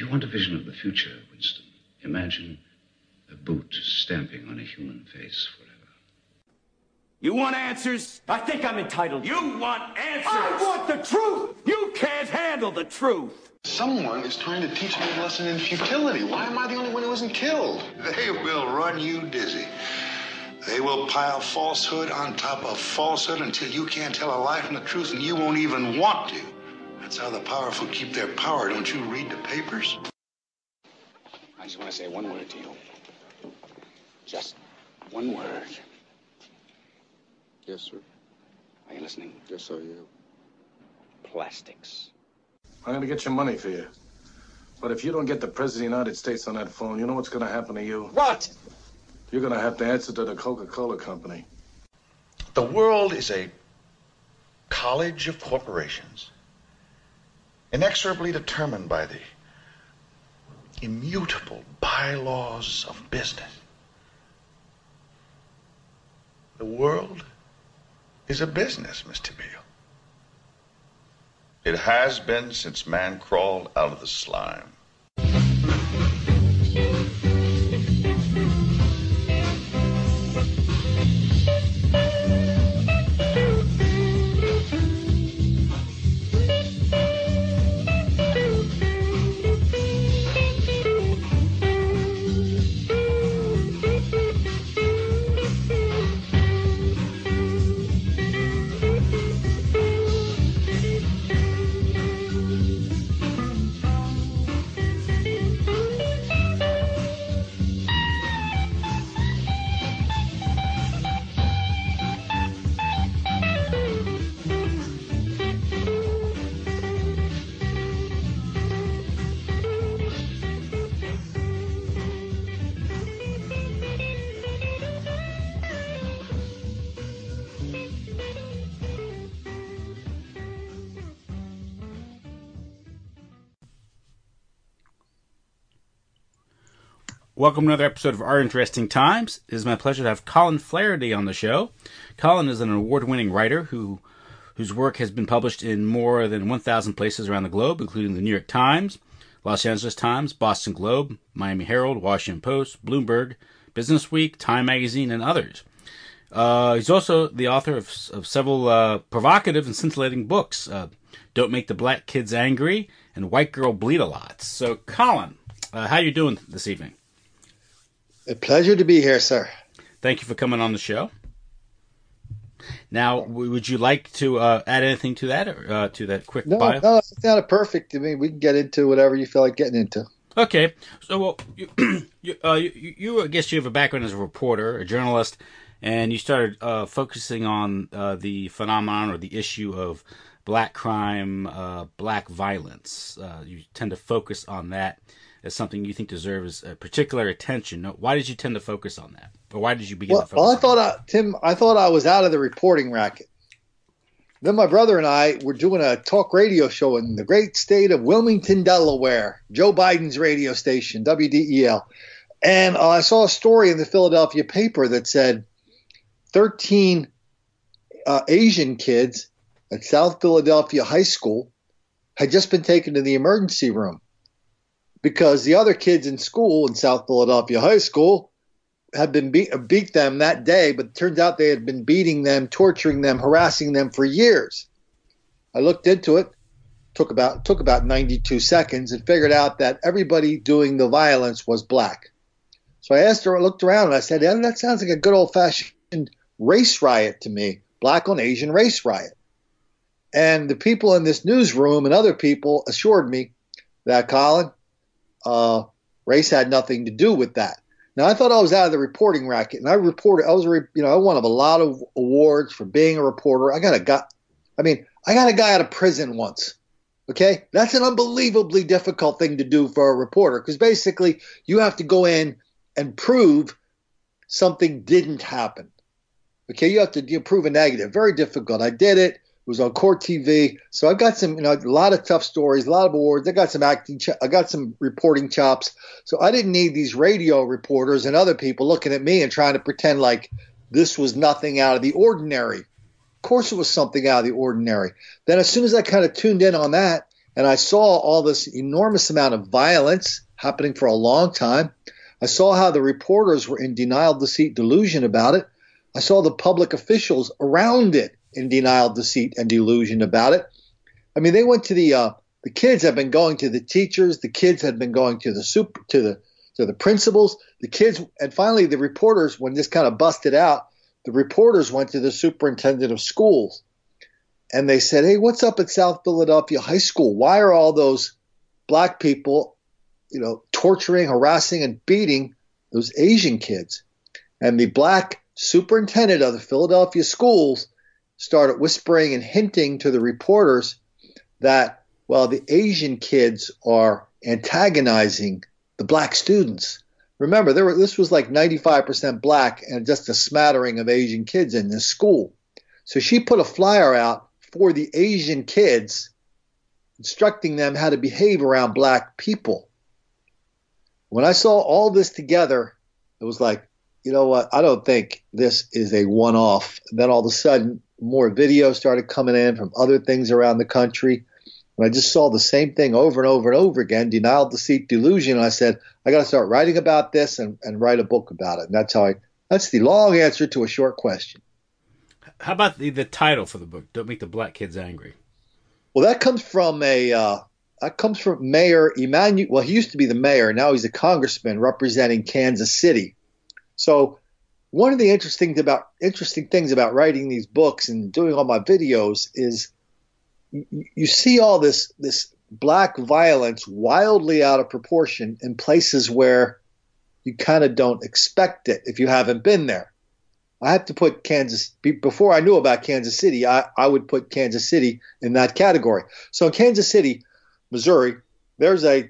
you want a vision of the future, Winston, imagine a boot stamping on a human face forever. You want answers? I think I'm entitled. You want answers? I want the truth! You can't handle the truth. Someone is trying to teach me a lesson in futility. Why am I the only one who isn't killed? They will run you dizzy. They will pile falsehood on top of falsehood until you can't tell a lie from the truth, and you won't even want to. That's how the powerful keep their power. Don't you read the papers? I just want to say one word to you. Just one word. Yes, sir. Are you listening? Yes, sir, yeah. Plastics. I'm going to get your money for you. But if you don't get the President of the United States on that phone, you know what's going to happen to you? What? You're going to have to answer to the Coca-Cola Company. The world is a college of corporations, inexorably determined by the immutable bylaws of business. The world is a business, Mr. Beale. It has been since man crawled out of the slime. Welcome to another episode of Our Interesting Times. It is my pleasure to have Colin Flaherty on the show. Colin is an award-winning writer whose work has been published in more than 1,000 places around the globe, including the New York Times, Los Angeles Times, Boston Globe, Miami Herald, Washington Post, Bloomberg, Business Week, Time Magazine, and others. He's also the author of several provocative and scintillating books, Don't Make the Black Kids Angry and White Girl Bleed a Lot. So, Colin, how you doing this evening? A pleasure to be here, sir. Thank you for coming on the show. Now, would you like to add anything to that, or to that quick bio? No, it's not perfect. I mean, we can get into whatever you feel like getting into. Okay. So, well, you I guess you have a background as a reporter, a journalist, and you started focusing on the phenomenon or the issue of black crime, black violence. You tend to focus on that as something you think deserves particular attention. Why did you tend to focus on that? Or why did you begin to focus on that? I thought I was out of the reporting racket. Then my brother and I were doing a talk radio show in the great state of Wilmington, Delaware, Joe Biden's radio station, WDEL. And I saw a story in the Philadelphia paper that said 13 Asian kids at South Philadelphia High School had just been taken to the emergency room, because the other kids in school in South Philadelphia High School had been beat them that day, but it turns out they had been beating them, torturing them, harassing them for years. I looked into it, took about 92 seconds, and figured out that everybody doing the violence was black. So I looked around and I said, that sounds like a good old-fashioned race riot to me, black on Asian race riot. And the people in this newsroom and other people assured me that, Colin, race had nothing to do with that. Now, I thought I was out of the reporting racket, and I won a lot of awards for being a reporter. I got a guy out of prison once. Okay, that's an unbelievably difficult thing to do for a reporter, because basically you have to go in and prove something didn't happen. Okay, you have to prove a negative. Very difficult. I did it. It was on Court TV. So I got some, a lot of tough stories, a lot of awards. I got some I got some reporting chops. So I didn't need these radio reporters and other people looking at me and trying to pretend like this was nothing out of the ordinary. Of course it was something out of the ordinary. Then as soon as I kind of tuned in on that and I saw all this enormous amount of violence happening for a long time. I saw how the reporters were in denial, deceit, delusion about it. I saw the public officials around it in denial, deceit, and delusion about it. I mean, they went to the kids had been going to the teachers, the kids had been going to the principals, the kids, and finally the reporters, when this kind of busted out, the reporters went to the superintendent of schools. And they said, hey, what's up at South Philadelphia High School? Why are all those black people, torturing, harassing, and beating those Asian kids? And the black superintendent of the Philadelphia schools started whispering and hinting to the reporters that, well, the Asian kids are antagonizing the black students. Remember, this was like 95% black and just a smattering of Asian kids in this school. So she put a flyer out for the Asian kids, instructing them how to behave around black people. When I saw all this together, it was like, you know what? I don't think this is a one-off. And then all of a sudden, more videos started coming in from other things around the country. And I just saw the same thing over and over and over again, denial, deceit, delusion. And I said, I got to start writing about this and write a book about it. And that's the long answer to a short question. How about the title for the book? Don't Make the Black Kids Angry. Well, that comes from Mayor Emanuel. Well, he used to be the mayor. Now he's a congressman representing Kansas City. So one of the interesting things about writing these books and doing all my videos is you see all this black violence wildly out of proportion in places where you kind of don't expect it if you haven't been there. I have to put before I knew about Kansas City, I would put Kansas City in that category. So in Kansas City, Missouri, there's a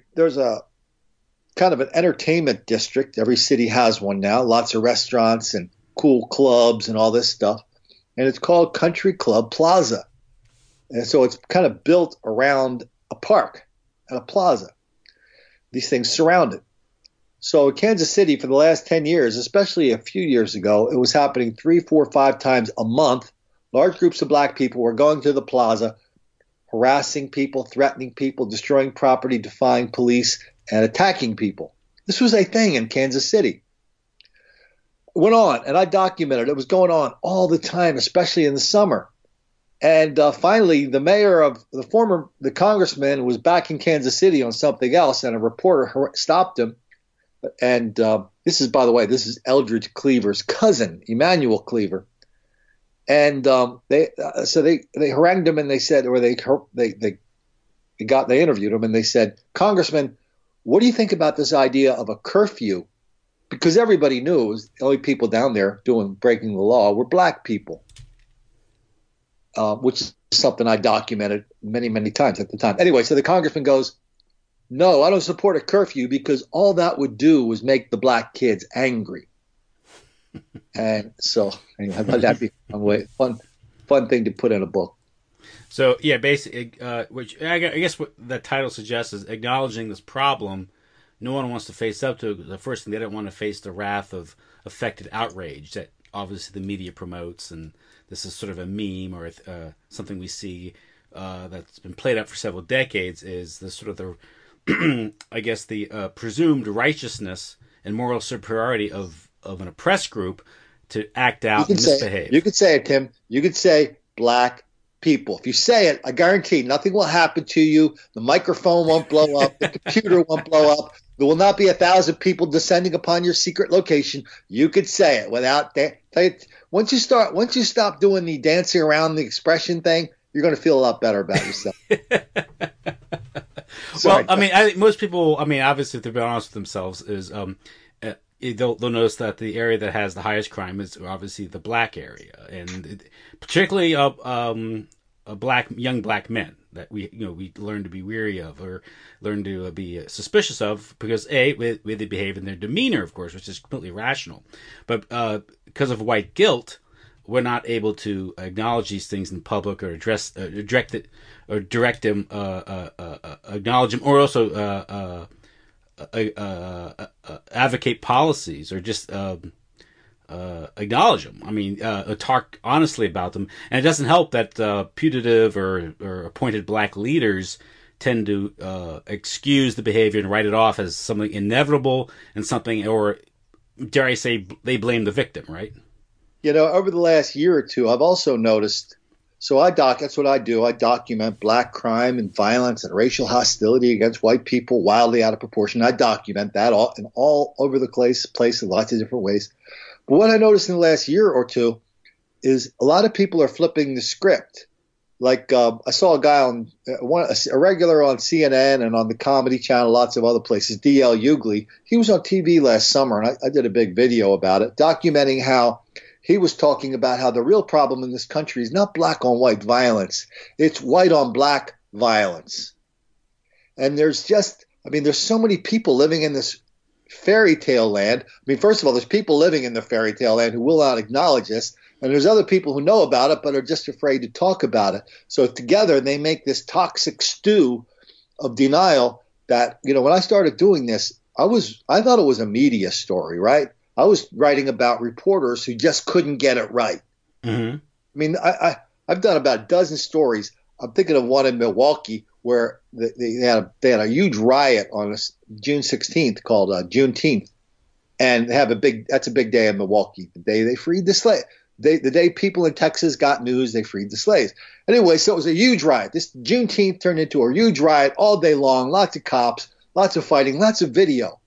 kind of an entertainment district. Every city has one now, lots of restaurants and cool clubs and all this stuff. And it's called Country Club Plaza. And so it's kind of built around a park and a plaza. These things surround it. So in Kansas City for the last 10 years, especially a few years ago, it was happening 3, 4, 5 times a month. Large groups of black people were going to the plaza, harassing people, threatening people, destroying property, defying police, and attacking people. This was a thing in Kansas City. It went on, and I documented it. It was going on all the time, especially in the summer. And finally, the congressman was back in Kansas City on something else, and a reporter stopped him. And this is Eldridge Cleaver's cousin, Emanuel Cleaver. And they harangued him, and they said, or they interviewed him, and they said, Congressman, what do you think about this idea of a curfew? Because everybody knew it was the only people down there breaking the law were black people, which is something I documented many, many times at the time. Anyway, so the congressman goes, no, I don't support a curfew because all that would do was make the black kids angry. And so anyway, that'd be a fun thing to put in a book. So yeah, basically, which I guess what the title suggests is acknowledging this problem. No one wants to face up to it. The first thing, they don't want to face the wrath of affected outrage that obviously the media promotes, and this is sort of a meme or something we see that's been played out for several decades. Is the sort of the I guess the presumed righteousness and moral superiority of an oppressed group to act out and misbehave. You could say it, Tim. You could say black people. If you say it, I guarantee nothing will happen to you. The microphone won't blow up. The computer won't blow up. There will not be 1,000 people descending upon your secret location. You could say it without that. Once you stop doing the dancing around the expression thing, you're going to feel a lot better about yourself. Well, I mean, I think most people, obviously, if they're being honest with themselves, is they'll notice that the area that has the highest crime is obviously the black area, and particularly young black men that we learn to be weary of or learn to be suspicious of because way they behave in their demeanor, of course, which is completely rational, but because of white guilt, we're not able to acknowledge these things in public or direct them, acknowledge them, or also advocate policies or just acknowledge them. Talk honestly about them. And it doesn't help that putative or appointed black leaders tend to excuse the behavior and write it off as something inevitable and something, or dare I say, they blame the victim, right? You know, over the last year or two, I've also noticed. So that's what I do. I document black crime and violence and racial hostility against white people wildly out of proportion. I document that all over the place in lots of different ways. But what I noticed in the last year or two is a lot of people are flipping the script. Like I saw a guy a regular on CNN and on the Comedy Channel, lots of other places, D.L. Hughley. He was on TV last summer, and I did a big video about it, documenting how he was talking about how the real problem in this country is not black on white violence. It's white on black violence. And there's so many people living in this fairy tale land. I mean, first of all, there's people living in the fairy tale land who will not acknowledge this. And there's other people who know about it but are just afraid to talk about it. So together they make this toxic stew of denial that, you know, when I started doing this, I thought it was a media story, right? I was writing about reporters who just couldn't get it right. Mm-hmm. I mean, I've done about a dozen stories. I'm thinking of one in Milwaukee where they had a huge riot on June 16th called Juneteenth, and that's a big day in Milwaukee. The day they freed the slave. The day people in Texas got news they freed the slaves. Anyway, so it was a huge riot. This Juneteenth turned into a huge riot all day long. Lots of cops, lots of fighting, lots of video.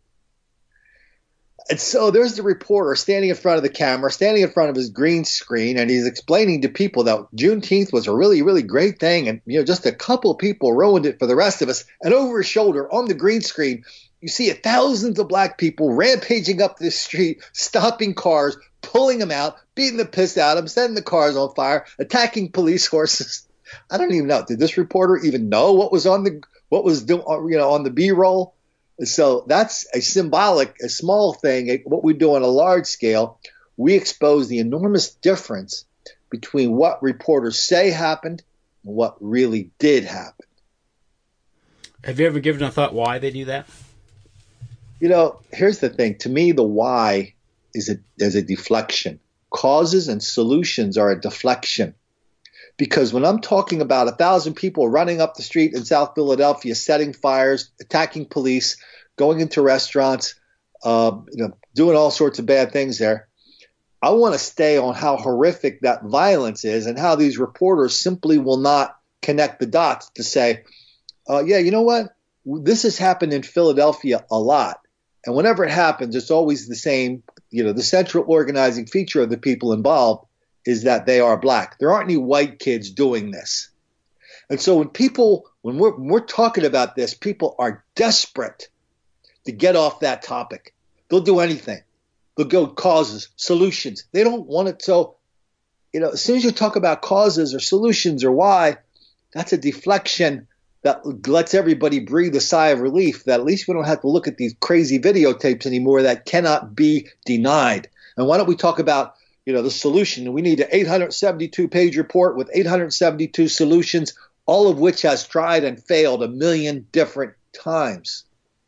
And so there's the reporter standing in front of the camera, standing in front of his green screen, and he's explaining to people that Juneteenth was a really, really great thing. And, you know, just a couple of people ruined it for the rest of us. And over his shoulder on the green screen, you see thousands of black people rampaging up the street, stopping cars, pulling them out, beating the piss out of them, setting the cars on fire, attacking police horses. I don't even know. Did this reporter even know what was on the B-roll? So that's a small thing. What we do on a large scale, we expose the enormous difference between what reporters say happened and what really did happen. Have you ever given a thought why they do that? You know, here's the thing. To me, the why is a deflection. Causes and solutions are a deflection. Because when I'm talking about 1,000 people running up the street in South Philadelphia, setting fires, attacking police, going into restaurants, doing all sorts of bad things there, I want to stay on how horrific that violence is and how these reporters simply will not connect the dots to say, yeah, you know what? This has happened in Philadelphia a lot. And whenever it happens, it's always the same. You know, the central organizing feature of the people involved is that they are black. There aren't any white kids doing this. And so when we're talking about this, people are desperate to get off that topic. They'll do anything. They'll go causes, solutions. They don't want it. So, you know, as soon as you talk about causes or solutions or why, that's a deflection that lets everybody breathe a sigh of relief that at least we don't have to look at these crazy videotapes anymore that cannot be denied. And why don't we talk about, you know, the solution? We need an 872-page report with 872 solutions, all of which has tried and failed 1 million different times.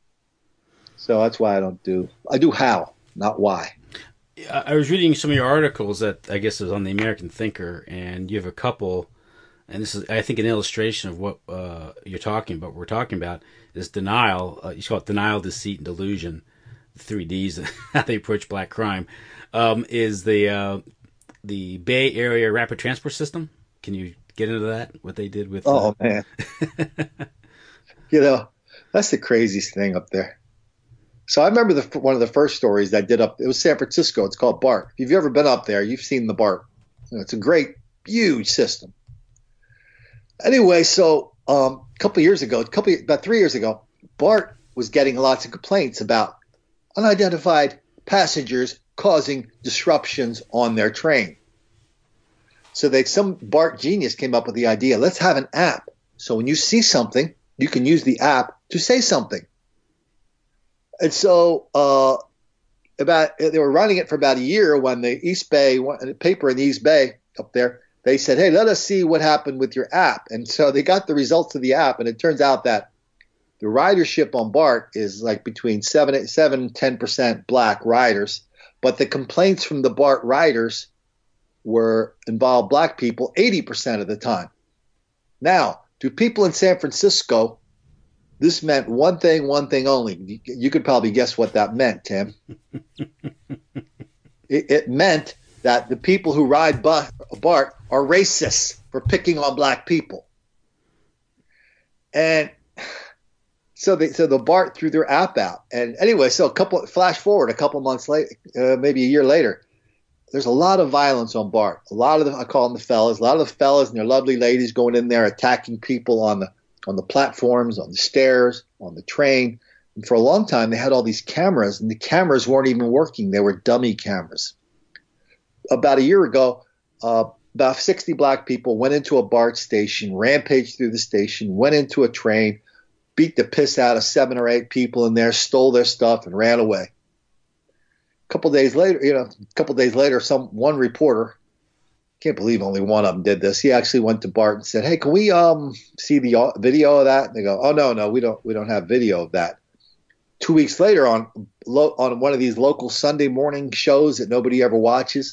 So that's why I do how, not why. I was reading some of your articles that I guess is on the American Thinker, and you have a couple, and this is, I think, an illustration of what you're talking about. What we're talking about is denial. You call it denial, deceit, and delusion. The 3 Ds, how they approach black crime. Is the Bay Area Rapid Transport System. Can you get into that? What they did with? Oh man, you know, that's the craziest thing up there. So I remember one of the first stories that I did up. It was San Francisco. It's called BART. If you've ever been up there, you've seen the BART. You know, it's a great, huge system. Anyway, so about 3 years ago, BART was getting lots of complaints about unidentified passengers causing disruptions on their train. So some BART genius came up with the idea, let's have an app. So when you see something, you can use the app to say something. And so they were running it for about a year when the East Bay, a paper in the East Bay up there, they said, hey, let us see what happened with your app. And so they got the results of the app, and it turns out that the ridership on BART is like between 7 and 10% black riders, but the complaints from the BART riders involved black people 80% of the time. Now, do people in San Francisco This meant one thing only. You could probably guess what that meant, Tim. It meant that the people who ride BART are racists for picking on black people. And so the BART threw their app out. And anyway, flash forward a couple months later, maybe a year later, there's a lot of violence on BART. I call them the fellas. A lot of the fellas and their lovely ladies going in there attacking people on the platforms, on the stairs, on the train. And for a long time, they had all these cameras, and the cameras weren't even working. They were dummy cameras. About a year ago, about 60 black people went into a BART station, rampaged through the station, went into a train, beat the piss out of 7 or 8 people in there, stole their stuff, and ran away. A couple days later, one reporter, can't believe only one of them did this. He actually went to BART and said, "Hey, can we see the video of that?" And they go, "Oh no, we don't have video of that." 2 weeks later, on one of these local Sunday morning shows that nobody ever watches,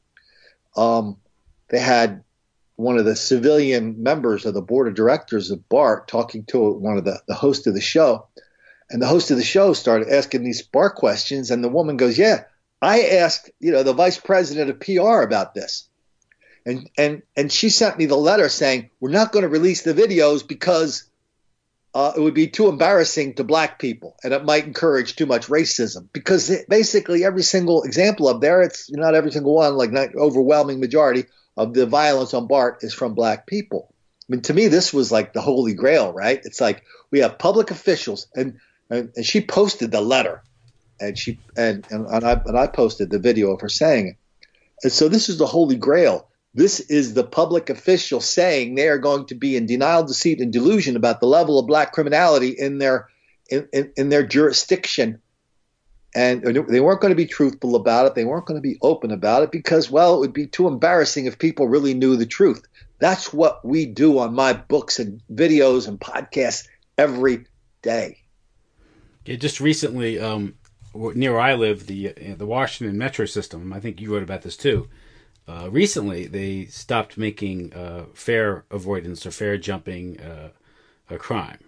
they had one of the civilian members of the board of directors of BART talking to one of the host of the show. And the host of the show started asking these BART questions. And the woman goes, "Yeah, I asked, the vice president of PR about this. And she sent me the letter saying, we're not going to release the videos because it would be too embarrassing to black people. And it might encourage too much racism, because basically every single example up there, it's not every single one, like not overwhelming majority of the violence on BART is from black people." I mean, to me, this was like the holy grail, right? It's like we have public officials, and she posted the letter, and I posted the video of her saying it. And so this is the holy grail. This is the public official saying they are going to be in denial, deceit, and delusion about the level of black criminality in their jurisdiction. And they weren't going to be truthful about it. They weren't going to be open about it because, well, it would be too embarrassing if people really knew the truth. That's what we do on my books and videos and podcasts every day. Yeah, just recently, near where I live, the Washington Metro system, I think you wrote about this too. Recently, they stopped making fare avoidance or fare jumping a crime.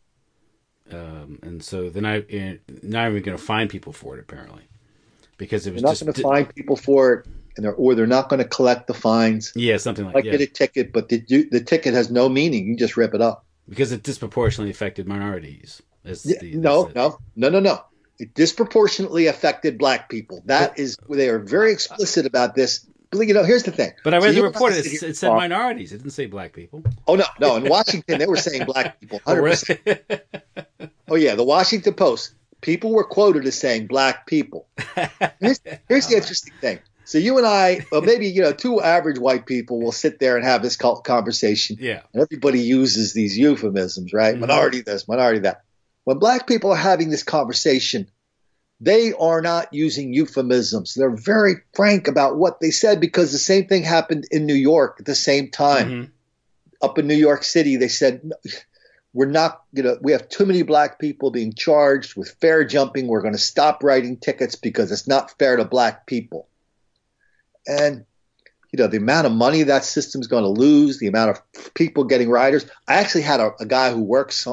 And so they're not even going to fine people for it, apparently. Because it was not going to fine people for it, or they're not going to collect the fines. Yeah, something like that. Get a ticket, but the ticket has no meaning. You just rip it up. Because it disproportionately affected minorities. No. It disproportionately affected black people. They are very explicit about this. Here's the thing. But I read the report. It said minorities. It didn't say black people. Oh, no. In Washington, they were saying black people. 100%. Oh, yeah. The Washington Post. People were quoted as saying black people. Here's the interesting thing. So you and I, well, maybe, two average white people will sit there and have this conversation. Yeah. And everybody uses these euphemisms, right? Mm-hmm. Minority this, minority that. When black people are having this conversation, they are not using euphemisms. They're very frank about what they said, because the same thing happened in New York at the same time. Mm-hmm. Up in New York City, they said, we're not, we have too many black people being charged with fare jumping. We're going to stop writing tickets because it's not fair to black people. And, the amount of money that system's going to lose, the amount of people getting riders. I actually had a guy who works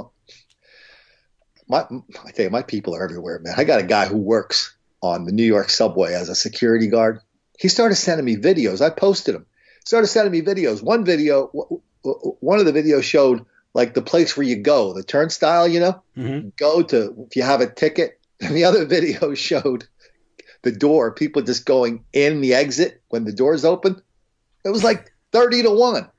I tell you, my people are everywhere, man. I got a guy who works on the New York subway as a security guard. He started sending me videos. I posted them. Started sending me videos. One of the videos showed like the place where you go, the turnstile, mm-hmm. Go to if you have a ticket. And the other video showed the door, people just going in the exit when the doors open. It was like 30-1.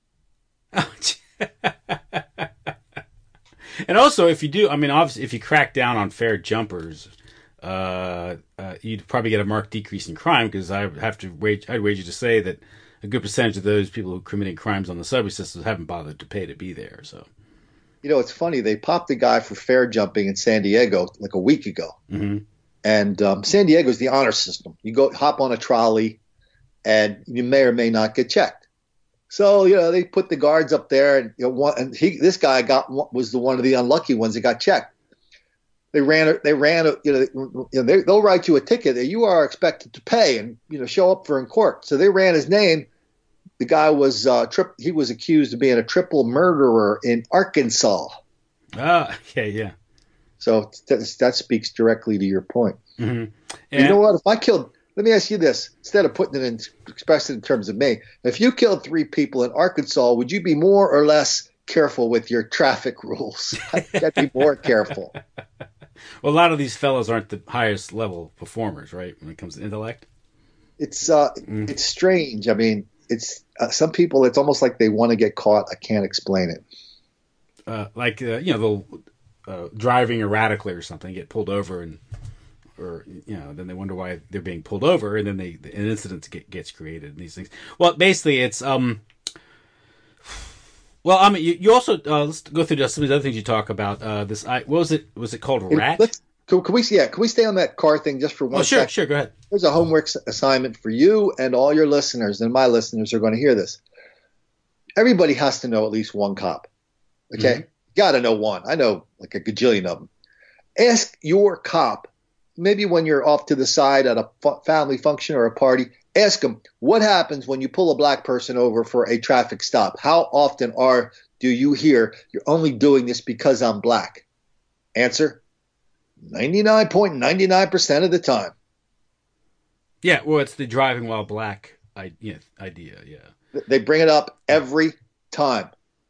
And also, if you do, obviously, if you crack down on fare jumpers, you'd probably get a marked decrease in crime, because I'd wager to say that a good percentage of those people who are committing crimes on the subway systems haven't bothered to pay to be there. So, it's funny. They popped a guy for fare jumping in San Diego like a week ago. Mm-hmm. And San Diego's the honor system. You go hop on a trolley, and you may or may not get checked. So, they put the guards up there, and this guy was one of the unlucky ones that got checked. They'll write you a ticket that you are expected to pay and, show up for in court. So they ran his name. The guy was he was accused of being a triple murderer in Arkansas. Yeah. So that speaks directly to your point. Mm-hmm. You know what? If I killed, let me ask you this: instead of putting it in, express it in terms of me, if you killed 3 people in Arkansas, would you be more or less careful with your traffic rules? I'd be more careful. Well, a lot of these fellows aren't the highest level performers, right? When it comes to intellect, it's strange. I mean, it's some people. It's almost like they want to get caught. I can't explain it. They'll driving erratically or something, get pulled over, then they wonder why they're being pulled over, and then an incident gets created and these things. Well, basically, it's Well, I mean, you also let's go through some of the other things you talk about. This, what was it? Was it called Rat? Can we stay on that car thing just for one second? Sure, go ahead. There's a homework assignment for you and all your listeners, and my listeners are going to hear this. Everybody has to know at least one cop. Okay, mm-hmm. Got to know one. I know like a gajillion of them. Ask your cop. Maybe when you're off to the side at a family function or a party, ask them, what happens when you pull a black person over for a traffic stop? How often do you hear, you're only doing this because I'm black? Answer, 99.99% of the time. Yeah, well, it's the driving while black idea, yeah. They bring it up every time.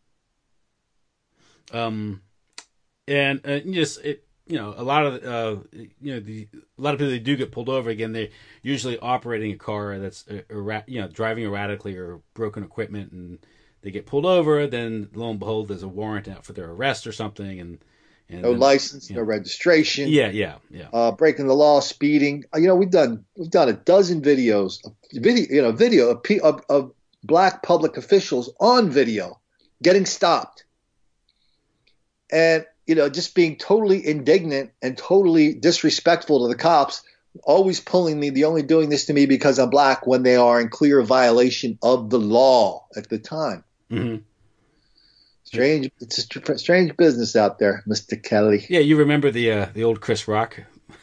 A lot of people that do get pulled over, again, they're usually operating a car that's driving erratically or broken equipment, and they get pulled over. Then lo and behold, there's a warrant out for their arrest or something, and no license, no registration. Yeah. Breaking the law, speeding. We've done a dozen videos, of black public officials on video getting stopped, and just being totally indignant and totally disrespectful to the cops, always pulling me, the only doing this to me because I'm black, when they are in clear violation of the law at the time. Mm-hmm. Strange. It's a strange business out there, Mr. Kelly. Yeah, you remember the old Chris Rock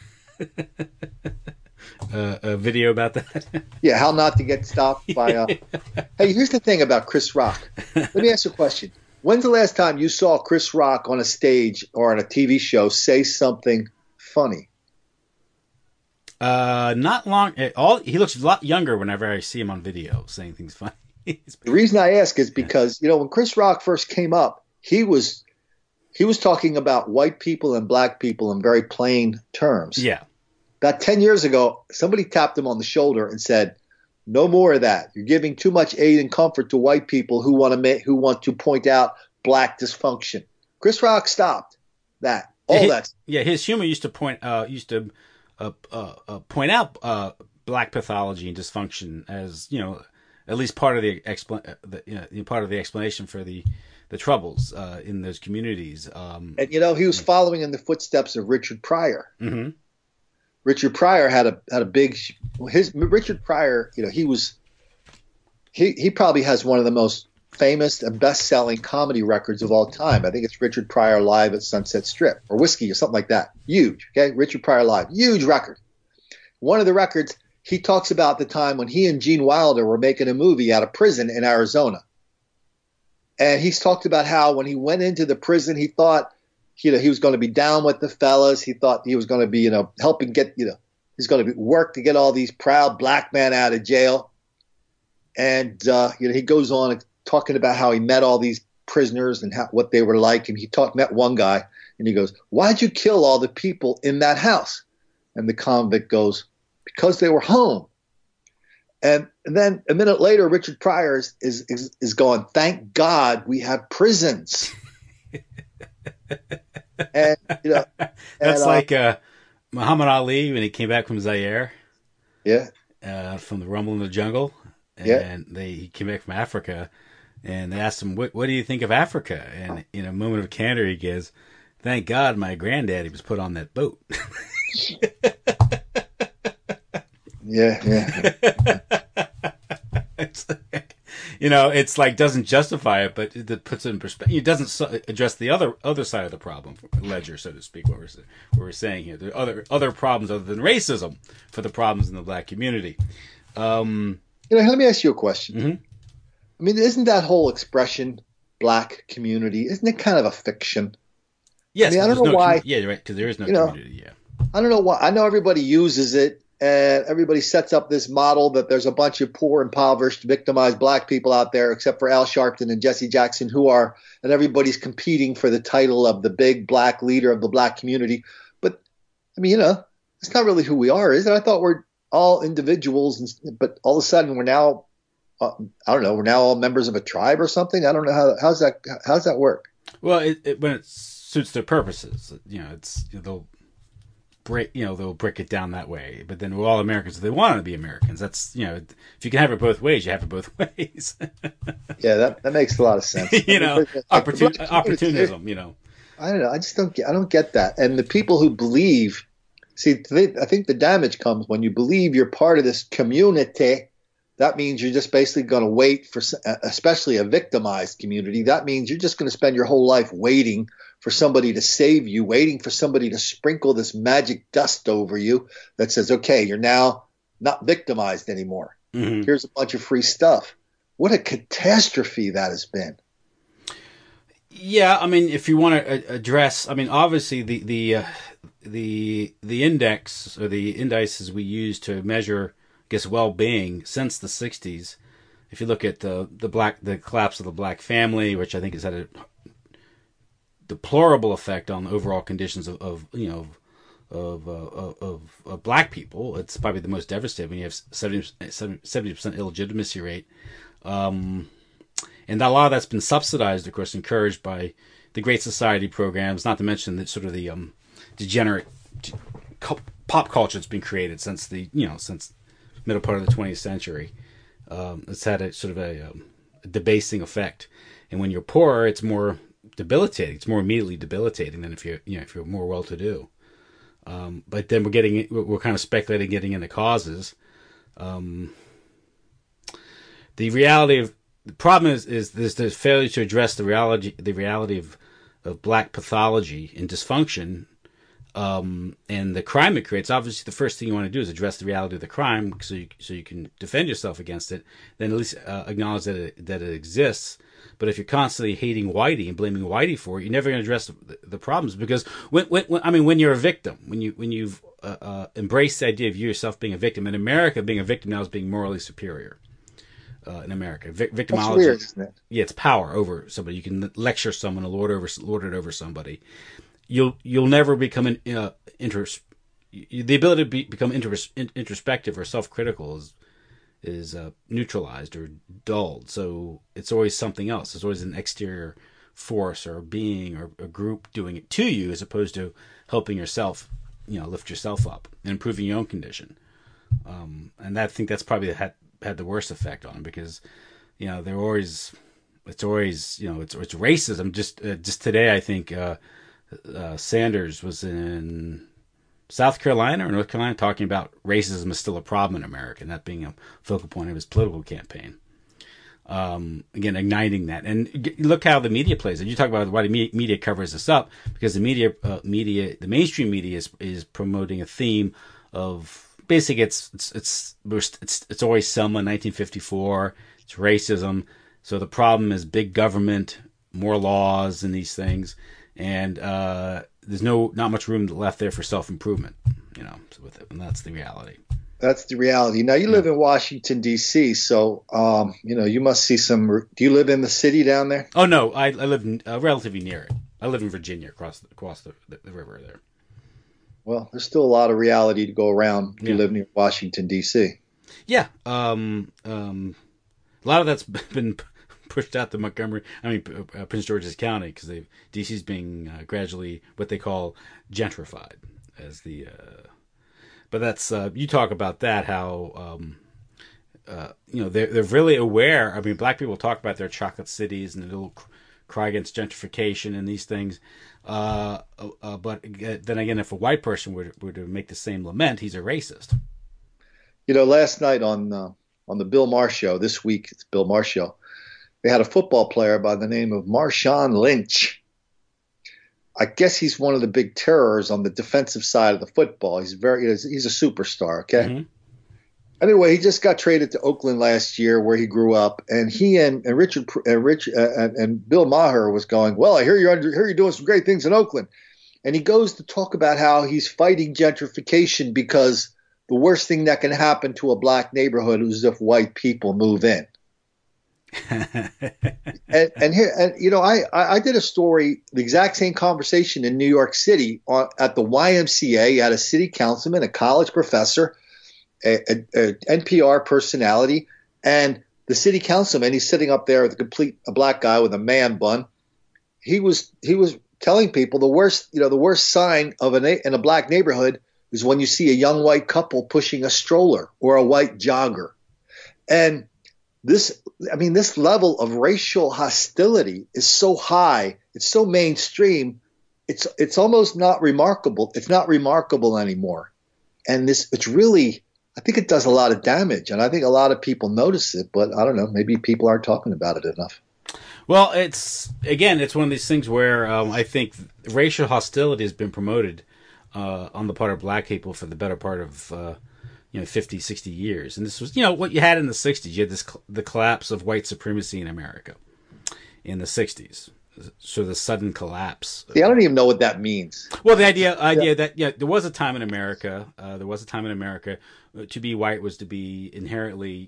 video about that? Yeah, how not to get stopped by. Hey, here's the thing about Chris Rock. Let me ask you a question. When's the last time you saw Chris Rock on a stage or on a TV show say something funny? Not long. He looks a lot younger whenever I see him on video saying things funny. The reason I ask is because, when Chris Rock first came up, he was talking about white people and black people in very plain terms. Yeah. About 10 years ago, somebody tapped him on the shoulder and said, no more of that. You're giving too much aid and comfort to white people who want to point out black dysfunction. Chris Rock stopped that. Yeah, his humor used to point out black pathology and dysfunction as at least part of the explanation for the troubles in those communities. And he was following in the footsteps of Richard Pryor. Mm-hmm. Richard Pryor had a big. Richard Pryor, he probably has one of the most famous and best-selling comedy records of all time. I think it's Richard Pryor Live at Sunset Strip, or Whiskey, or something like that. Huge, okay? Richard Pryor Live, huge record. One of the records, he talks about the time when he and Gene Wilder were making a movie out of prison in Arizona, and he's talked about how when he went into the prison, he thought, he was going to be down with the fellas. He thought he was going to be, helping get, he's going to work to get all these proud black men out of jail. And, he goes on talking about how he met all these prisoners and what they were like. And he met one guy and he goes, why'd you kill all the people in that house? And the convict goes, because they were home. And then a minute later, Richard Pryor is going, thank God we have prisons. And that's like Muhammad Ali when he came back from Zaire, from the Rumble in the Jungle, and he came back from Africa, and they asked him, "What do you think of Africa?" And in a moment of candor, he goes, "Thank God my granddaddy was put on that boat." Yeah. It's like doesn't justify it, but it puts it in perspective. It doesn't address the other side of the problem ledger, so to speak. What we're saying here, there are other problems other than racism for the problems in the black community. Let me ask you a question. Mm-hmm. I mean, isn't that whole expression "black community" isn't it kind of a fiction? Yes, I mean, I don't 'cause know there's why. Yeah, you're right, because there is no You know, community. Yeah. I don't know why. I know everybody uses it, and everybody sets up this model that there's a bunch of poor, impoverished, victimized black people out there, except for Al Sharpton and Jesse Jackson, and everybody's competing for the title of the big black leader of the black community. But I mean, it's not really who we are, is it? I thought we're all individuals, but all of a sudden we're now, I don't know, we're now all members of a tribe or something. I don't know how's that work? Well, when it suits their purposes, they'll break it down that way. But then we're all Americans. They want to be Americans. That's if you can have it both ways, you have it both ways. Yeah, that makes a lot of sense. Opportunism. I don't know. I just don't get that. And the people who believe. See, I think the damage comes when you believe you're part of this community. That means you're just basically going to wait for, especially a victimized community. That means you're just going to spend your whole life waiting for somebody to save you, waiting for somebody to sprinkle this magic dust over you that says, okay, you're now not victimized anymore. Mm-hmm. Here's a bunch of free stuff. What a catastrophe that has been. Yeah, I mean, if you want to address, I mean, obviously the index or the indices we use to measure, I guess, well-being since the 60s. If you look at the collapse of the black family, which I think has had a deplorable effect on the overall conditions of black people, it's probably the most devastating. You have 70% illegitimacy rate. And a lot of that's been subsidized, of course, encouraged by the Great Society programs, not to mention the sort of the degenerate pop culture that's been created since since middle part of the 20th century. It's had a sort of a debasing effect. And when you're poor, it's more debilitating. It's more immediately debilitating than if you're more well-to-do. But then we're kind of speculating, getting into causes. The problem is there's the failure to address the reality of black pathology and dysfunction, and the crime it creates. Obviously, the first thing you want to do is address the reality of the crime, so you can defend yourself against it. Then at least acknowledge that it exists. But if you're constantly hating Whitey and blaming Whitey for it, you're never going to address the problems. Because when you're a victim, when you've embraced the idea of you yourself being a victim, in America, being a victim now is being morally superior. In America, victimology. That's weird, isn't it? Yeah, it's power over somebody. You can lecture someone, lord it over somebody. You'll never become the ability to become introspective or self-critical is neutralized or dulled. So it's always something else. It's always an exterior force or a being or a group doing it to you, as opposed to helping yourself, lift yourself up and improving your own condition. And I think that's probably had the worst effect on them, because it's racism. Just today, I think Sanders was in South Carolina or North Carolina talking about racism is still a problem in America, and that being a focal point of his political campaign. Again, igniting that. And look how the media plays it. You talk about why the media covers this up, because the mainstream media is promoting a theme of, basically, it's always Selma 1954. It's racism. So the problem is big government, more laws, and these things, and there's not much room left there for self-improvement. And that's the reality. That's the reality. Now you live in Washington D.C., so you must see some. Do you live in the city down there? Oh no, I live relatively near it. I live in Virginia, across the river there. Well, there's still a lot of reality to go around if you live near Washington, D.C. Yeah. A lot of that's been pushed out to Prince George's County, because D.C.'s being gradually what they call gentrified. But that's, you talk about that, how, they're really aware. I mean, black people talk about their chocolate cities and they'll cry against gentrification and these things. But then again, if a white person were to make the same lament, he's a racist. Last night on the Bill Maher show, this week it's Bill Maher show, they had a football player by the name of Marshawn Lynch. I guess he's one of the big terrors on the defensive side of the football. He's a superstar. Okay. Anyway, he just got traded to Oakland last year, where he grew up, and he and Bill Maher was going, well, I hear you're doing some great things in Oakland. And he goes to talk about how he's fighting gentrification because the worst thing that can happen to a black neighborhood is if white people move in. and you know, I did a story, the exact same conversation in New York City at the YMCA. You had a city councilman, a college professor, a NPR personality, and the city councilman. He's sitting up there with a black guy with a man bun. He was telling people the worst sign of in a black neighborhood is when you see a young white couple pushing a stroller or a white jogger. And this level of racial hostility is so high, it's so mainstream, it's almost not remarkable. It's not remarkable anymore. And it's really, I think it does a lot of damage, and I think a lot of people notice it, but I don't know, maybe people aren't talking about it enough. Well, it's one of these things where I think racial hostility has been promoted on the part of black people for the better part of 50, 60 years. And this was, what you had in the 60s. You had the collapse of white supremacy in America in the 60s. So the sudden collapse. See, I don't even know what that means. Well, the idea that there was a time in America. To be white was to be inherently,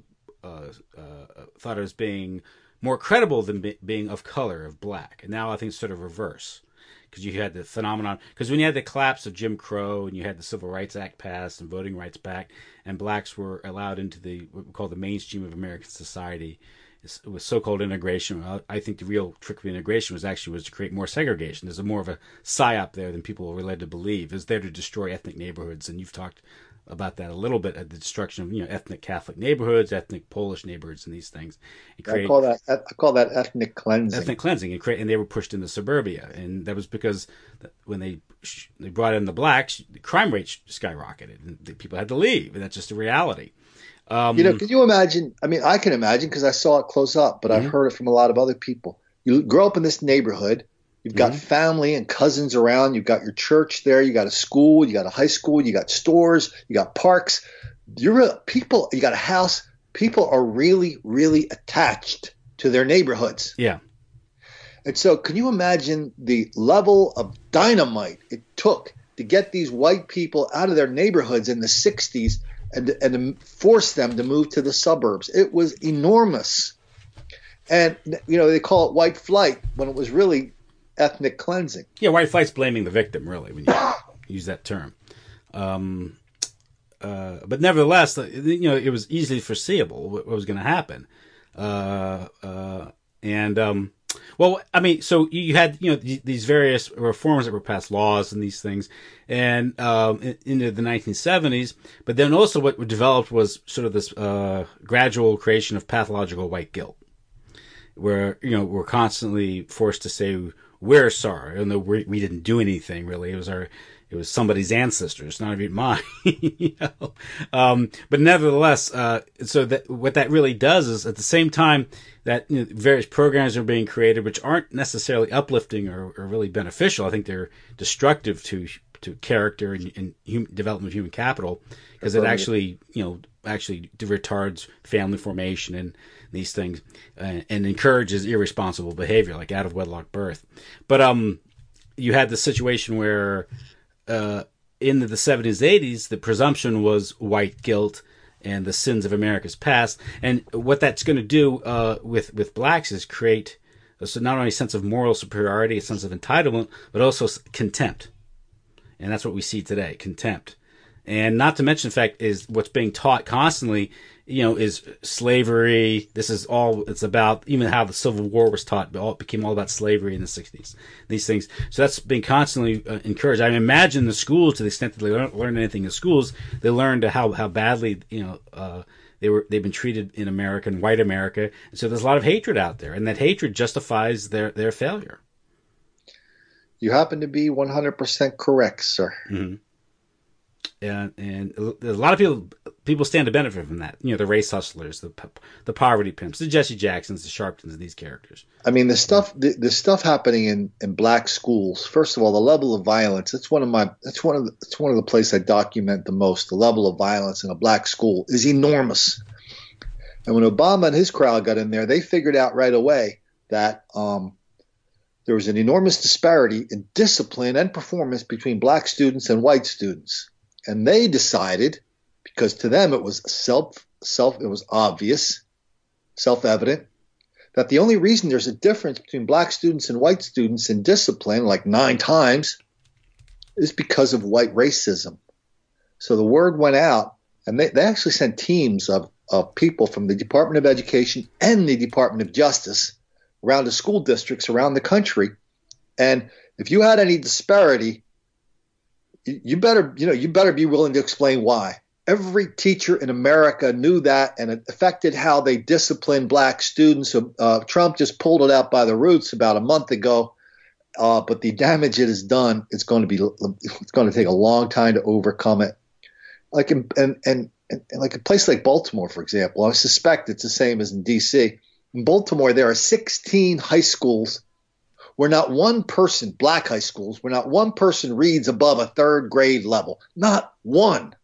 thought as being more credible than being of color, of black. And now I think it's sort of reverse, because you had the phenomenon. Because when you had the collapse of Jim Crow and you had the Civil Rights Act passed and voting rights back, and blacks were allowed into what we call the mainstream of American society, with so-called integration. I think the real trick of integration was to create more segregation. There's more of a psyop there than people were led to believe. It's there to destroy ethnic neighborhoods, and you've talked about that a little bit, at the destruction of ethnic Catholic neighborhoods, ethnic Polish neighborhoods, and these things. I call that ethnic cleansing. Ethnic cleansing, and they were pushed into suburbia, and that was because when they brought in the blacks, the crime rate skyrocketed, and people had to leave, and that's just a reality. Can you imagine? I mean, I can imagine because I saw it close up, but I've heard it from a lot of other people. You grow up in this neighborhood. You've got family and cousins around. You've got your church there. You got a school. You got a high school. You got stores. You got parks. You got a house. People are really, really attached to their neighborhoods. Yeah. And so can you imagine the level of dynamite it took to get these white people out of their neighborhoods in the 60s and to force them to move to the suburbs? It was enormous. And, they call it white flight when it was really ethnic cleansing. Yeah, white flight's blaming the victim, really, when you use that term. But nevertheless, it was easily foreseeable what was going to happen. So you had these various reforms that were passed, laws and these things, and into the 1970s. But then also what developed was sort of this gradual creation of pathological white guilt, where we're constantly forced to say we're sorry, even though we didn't do anything really. It was somebody's ancestors, not even mine. But nevertheless, so that what that really does is, at the same time that various programs are being created, which aren't necessarily uplifting or really beneficial. I think they're destructive to character and development of human capital, because it actually retards family formation and these things, and encourages irresponsible behavior like out of wedlock birth. But you had the situation where in the 70s, 80s, the presumption was white guilt and the sins of America's past. And what that's going to do with blacks is create not only a sense of moral superiority, a sense of entitlement, but also contempt. And that's what we see today, contempt. And not to mention the fact is what's being taught constantly, is slavery. This is all it's about. Even how the Civil War was taught, it became all about slavery in the 60s. These things. So that's being constantly encouraged. I imagine the schools, to the extent that they learn anything in schools, they learned how badly they've been treated in America, in white America. And so there's a lot of hatred out there, and that hatred justifies their failure. You happen to be 100% correct, sir. Mm-hmm. And there's a lot of people people stand to benefit from that. The race hustlers, the poverty pimps, the Jesse Jacksons, the Sharptons, these characters. I mean, the stuff happening in black schools. First of all, the level of violence. It's one of the places I document the most. The level of violence in a black school is enormous. And when Obama and his crowd got in there, they figured out right away that there was an enormous disparity in discipline and performance between black students and white students. And they decided, because to them it was it was obvious, self-evident, that the only reason there's a difference between black students and white students in discipline, like 9 times, is because of white racism. So the word went out, and they actually sent teams of people from the Department of Education and the Department of Justice around the school districts around the country. And if you had any disparity, you better be willing to explain why. Every teacher in America knew that, and it affected how they disciplined black students. Trump just pulled it out by the roots about a month ago, but the damage it has done, it's going to take a long time to overcome it. Like like a place like Baltimore, for example, I suspect it's the same as in D.C. In Baltimore, there are 16 high schools where not one person, black high schools, where not one person reads above a 3rd grade level. Not one.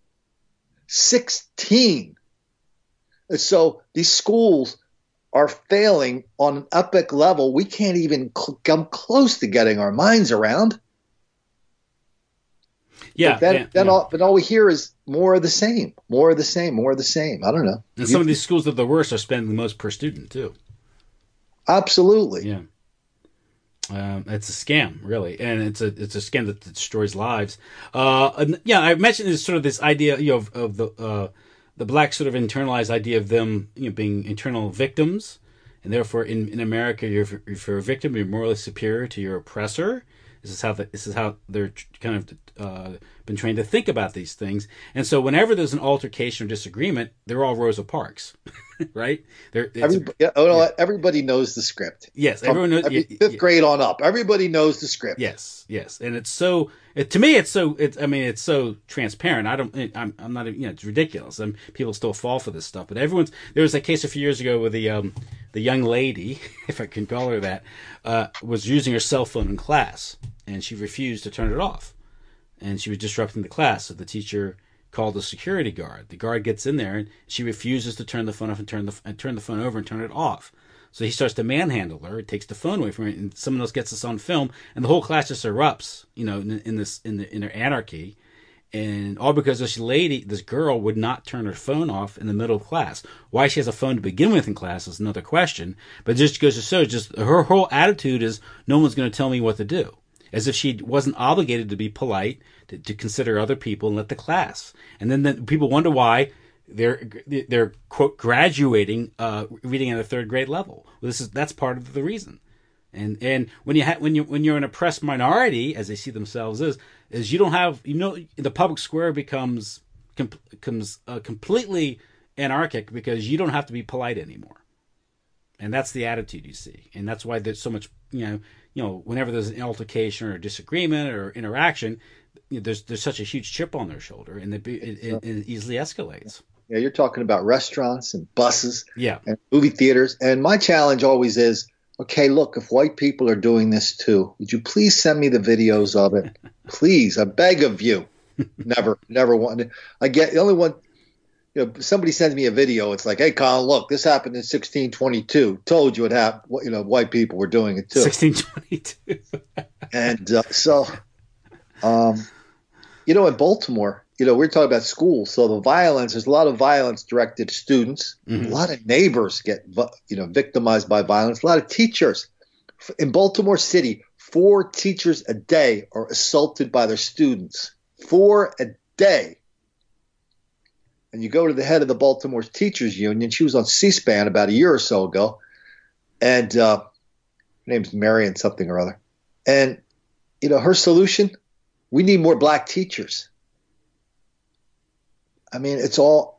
16. And so these schools are failing on an epic level we can't even come close to getting our minds around. Yeah. But all we hear is more of the same, more of the same, more of the same. I don't know. And some of these schools that are the worst are spending the most per student too. Absolutely. Yeah. It's a scam, really, and it's a scam that destroys lives. I mentioned this idea, of the black sort of internalized idea of them, being internal victims, and therefore in America, if you're a victim, you're morally superior to your oppressor. This is how they're kind of been trained to think about these things. And so whenever there's an altercation or disagreement, they're all Rosa Parks, right? Everybody knows the script. Yes, everyone knows. 5th grade on up, everybody knows the script. Yes, and it's so. To me, it's so transparent. I'm not. It's ridiculous. And people still fall for this stuff. But there was a case a few years ago where the young lady, if I can call her that, was using her cell phone in class, and she refused to turn it off, and she was disrupting the class. So the teacher called the security guard. The guard gets in there, and she refuses to turn the phone off and turn the phone over and turn it off. So he starts to manhandle her. He takes the phone away from her, and someone else gets this on film, and the whole class just erupts, in their anarchy, and all because this girl would not turn her phone off in the middle of class. Why she has a phone to begin with in class is another question, but it just goes to show, just her whole attitude is, no one's going to tell me what to do, as if she wasn't obligated to be polite, to consider other people and let the class. And then people wonder why they're quote graduating reading at a 3rd grade level. Well, that's part of the reason. And when you're an oppressed minority, as they see themselves is you don't have, the public square becomes completely anarchic because you don't have to be polite anymore. And that's the attitude you see. And that's why there's so much, whenever there's an altercation or disagreement or interaction, there's such a huge chip on their shoulder, and it easily escalates. Yeah, you're talking about restaurants and buses, yeah, and movie theaters. And my challenge always is, okay, look, if white people are doing this too, would you please send me the videos of it? Please, I beg of you. Never want. I get the only one. Somebody sends me a video. It's like, hey, Colin, look, this happened in 1622. Told you it happened. White people were doing it too. 1622. And in Baltimore, we're talking about schools. So the violence, there's a lot of violence directed to students. Mm-hmm. A lot of neighbors get, victimized by violence. A lot of teachers. In Baltimore City, 4 teachers a day are assaulted by their students. 4 a day. And you go to the head of the Baltimore Teachers Union. She was on C-SPAN about a year or so ago. And her name's Marion something or other. And, her solution, we need more black teachers. I mean, it's all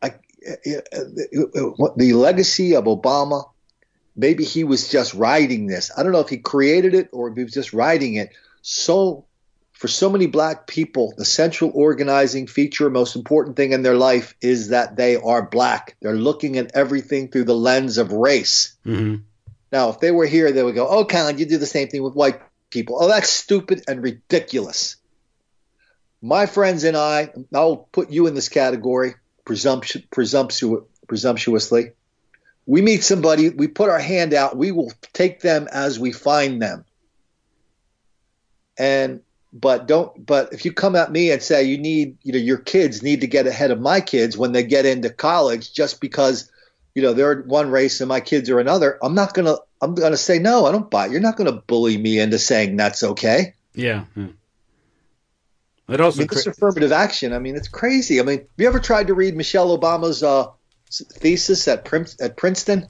the legacy of Obama. Maybe he was just riding this. I don't know if he created it or if he was just riding it so for so many black people, the central organizing feature, most important thing in their life is that they are black. They're looking at everything through the lens of race. Mm-hmm. Now, if they were here, they would go, oh, Colin, you do the same thing with white people. Oh, that's stupid and ridiculous. My friends and I'll put you in this category, presumptuously. We meet somebody, we put our hand out, we will take them as we find them. But if you come at me and say your kids need to get ahead of my kids when they get into college just because they're one race and my kids are another, I'm gonna say no, I don't buy it. You're not gonna bully me into saying that's okay. Yeah. It also it's affirmative action. I mean, it's crazy. I mean, have you ever tried to read Michelle Obama's thesis at Princeton?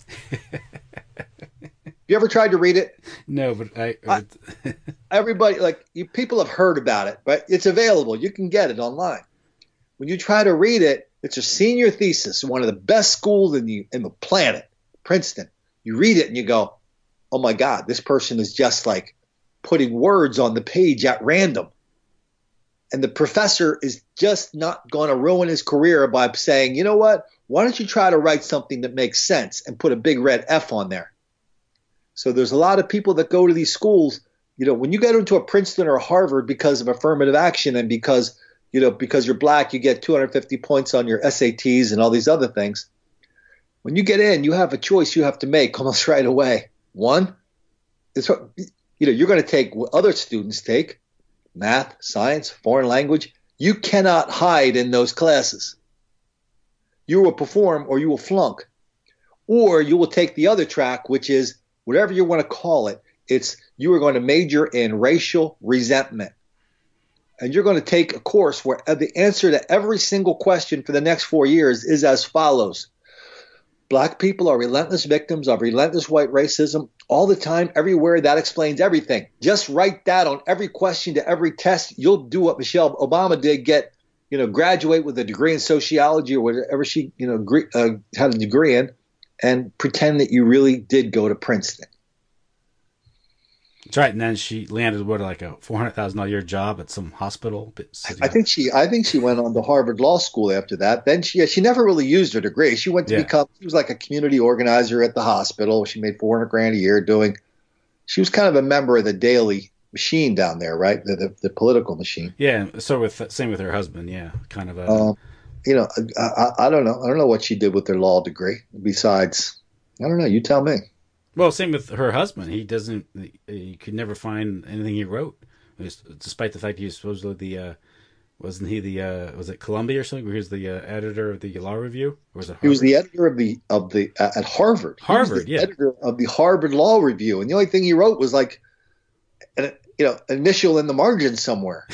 You ever tried to read it? No, but everybody, people have heard about it, but it's available. You can get it online. When you try to read it, it's a senior thesis, one of the best schools in the planet, Princeton. You read it and you go, oh my God, this person is just like putting words on the page at random. And the professor is just not going to ruin his career by saying, you know what, why don't you try to write something that makes sense and put a big red F on there? So there's a lot of people that go to these schools, when you get into a Princeton or a Harvard because of affirmative action and because you're black, you get 250 points on your SATs and all these other things. When you get in, you have a choice you have to make almost right away. One, you're going to take what other students take, math, science, foreign language. You cannot hide in those classes. You will perform or you will flunk. Or you will take the other track, which is whatever you want to call it. It's you are going to major in racial resentment. And you're going to take a course where the answer to every single question for the next 4 years is as follows. Black people are relentless victims of relentless white racism all the time, everywhere. That explains everything. Just write that on every question to every test. You'll do what Michelle Obama did, graduate with a degree in sociology or whatever she, had a degree in, and pretend that you really did go to Princeton. That's right. And then she landed like a $400,000 a year job at some hospital. I think she went on to Harvard Law School after that. Then she never really used her degree. She went to she was like a community organizer at the hospital. She made $400,000 a year she was kind of a member of the daily machine down there, right? The political machine. Yeah. So same with her husband. Yeah. Kind of I don't know. I don't know what she did with her law degree besides, I don't know. You tell me. Well, same with her husband. He could never find anything he wrote, despite the fact he was supposedly was it Columbia or something, where he was the editor of the law review? Or was it Harvard? He was the editor at Harvard. Harvard, he was the editor of the Harvard Law Review. And the only thing he wrote was like, an initial in the margin somewhere.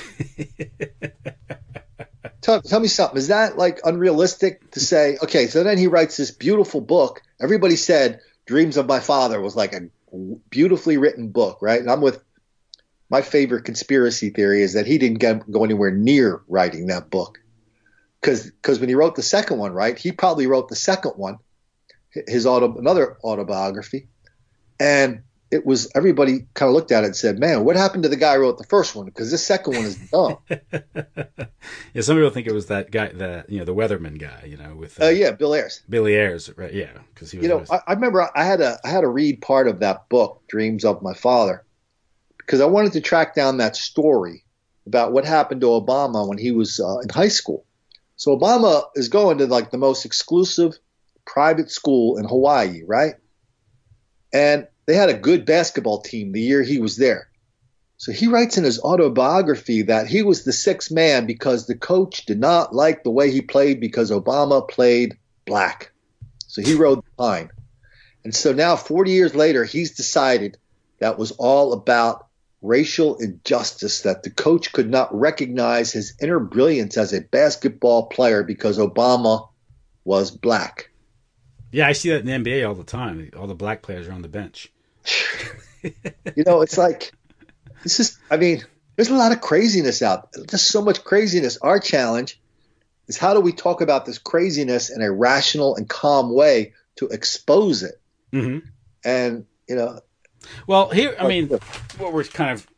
Tell me something. Is that like unrealistic to say? Okay, so then he writes this beautiful book. Everybody said Dreams of My Father was like a beautifully written book, right? And I'm with my favorite conspiracy theory is that he didn't go anywhere near writing that book. Because when he wrote the second one, right, he probably wrote the second one, another autobiography, and it was everybody kind of looked at it and said, "Man, what happened to the guy who wrote the first one? Because this second one is dumb." Yeah, some people think it was that guy, the weatherman guy, with Bill Ayers. Billy Ayers, right? Yeah, because he was. I remember I had to read part of that book, Dreams of My Father, because I wanted to track down that story about what happened to Obama when he was in high school. So Obama is going to like the most exclusive private school in Hawaii, right? And they had a good basketball team the year he was there. So he writes in his autobiography that he was the sixth man because the coach did not like the way he played because Obama played black. So he rode the line. And so now 40 years later, he's decided that was all about racial injustice, that the coach could not recognize his inner brilliance as a basketball player because Obama was black. Yeah, I see that in the NBA all the time. All the black players are on the bench. It's like, there's a lot of craziness out there. Just so much craziness. Our challenge is how do we talk about this craziness in a rational and calm way to expose it? Mm-hmm. And, Well, here, what we're kind of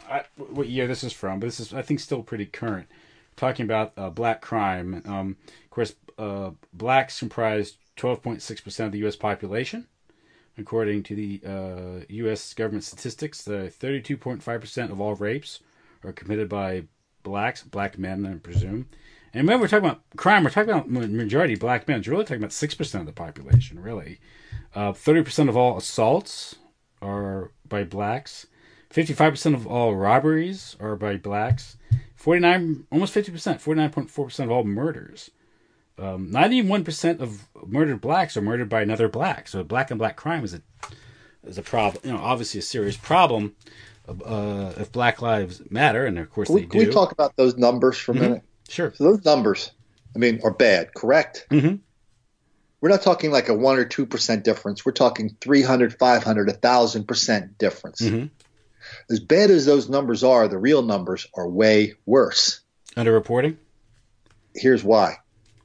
what year this is from, but this is, I think, still pretty current. Talking about black crime. Of course, blacks comprise 12.6% of the U.S. population. According to the U.S. government statistics, 32.5% of all rapes are committed by black men, I presume. And when we're talking about crime, we're talking about majority black men. It's really talking about 6% of the population, really. 30% of all assaults are by blacks. 55% of all robberies are by blacks. Almost 50%, 49.4% of all murders. 91% of murdered blacks are murdered by another black. So black on black crime is a problem. Obviously a serious problem. If Black Lives Matter, and of course they do. Can we talk about those numbers for a minute? Sure. So those numbers, are bad, correct? Mm-hmm. We're not talking like a 1 or 2% difference. We're talking 300, 500, 1,000% difference. Mm-hmm. As bad as those numbers are, the real numbers are way worse. Underreporting? Here's why.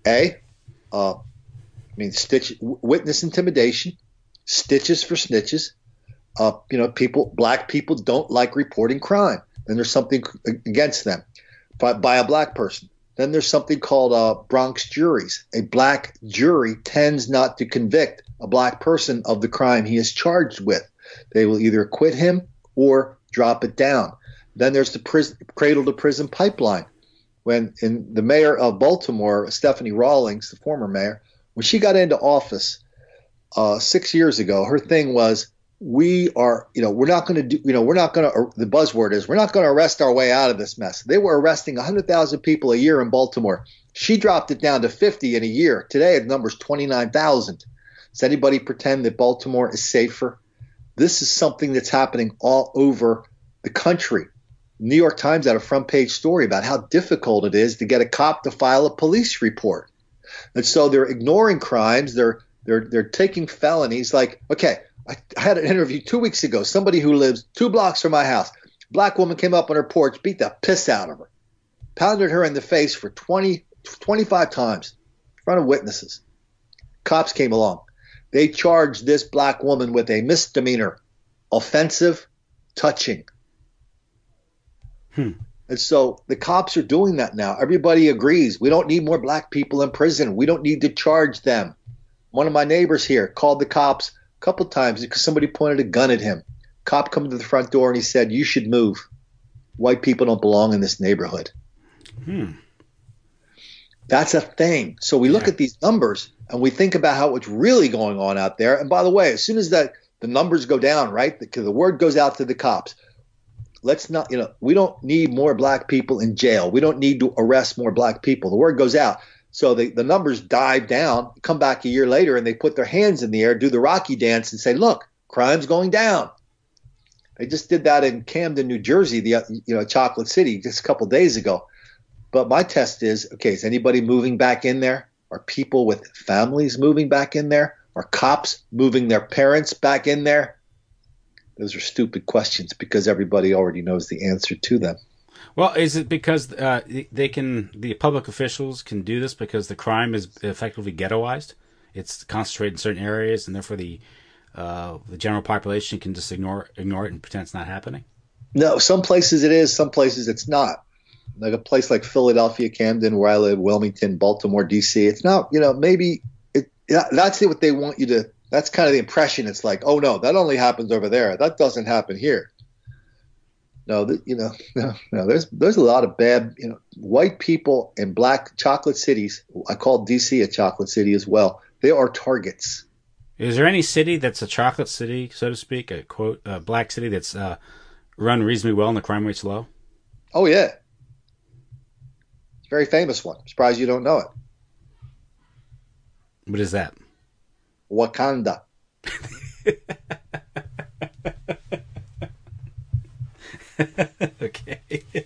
Witness intimidation, stitches for snitches. Black people don't like reporting crime. Then there's something against them by a black person. Then there's something called Bronx juries. A black jury tends not to convict a black person of the crime he is charged with. They will either acquit him or drop it down. Then there's the cradle to prison pipeline. When the mayor of Baltimore, Stephanie Rawlings, the former mayor, when she got into office 6 years ago, her thing was, the buzzword is, we're not going to arrest our way out of this mess. They were arresting 100,000 people a year in Baltimore. She dropped it down to 50 in a year. Today, the number's 29,000. Does anybody pretend that Baltimore is safer? This is something that's happening all over the country. New York Times had a front page story about how difficult it is to get a cop to file a police report. And so they're ignoring crimes. They're taking felonies. Like, okay, I had an interview 2 weeks ago. Somebody who lives 2 blocks from my house. Black woman came up on her porch, beat the piss out of her, pounded her in the face for 25 times in front of witnesses. Cops came along. They charged this black woman with a misdemeanor, offensive touching. And so the cops are doing that now. Everybody agrees. We don't need more black people in prison. We don't need to charge them. One of my neighbors here called the cops a couple times because somebody pointed a gun at him. Cop come to the front door and he said, "You should move. White people don't belong in this neighborhood." That's a thing. So we look at these numbers and we think about what's really going on out there. And by the way, as soon as the numbers go down, right, the word goes out to the cops. Let's not, we don't need more black people in jail. We don't need to arrest more black people. The word goes out. So the numbers dive down, come back a year later, and they put their hands in the air, do the Rocky dance, and say, look, crime's going down. They just did that in Camden, New Jersey, Chocolate City, just a couple days ago. But my test is, okay, is anybody moving back in there? Are people with families moving back in there? Are cops moving their parents back in there? Those are stupid questions because everybody already knows the answer to them. Well, is it because the public officials can do this because the crime is effectively ghettoized? It's concentrated in certain areas, and therefore the general population can just ignore it and pretend it's not happening? No, some places it is, some places it's not. Like a place like Philadelphia, Camden, where I live, Wilmington, Baltimore, D.C. It's not, maybe that's what they want you to. That's kind of the impression. It's like, oh no, that only happens over there. That doesn't happen here. No, there's a lot of bad, white people in black chocolate cities. I call DC a chocolate city as well. They are targets. Is there any city that's a chocolate city, so to speak, a black city that's run reasonably well and the crime rate's low? Oh yeah, it's a very famous one. I'm surprised you don't know it. What is that? Wakanda. Okay.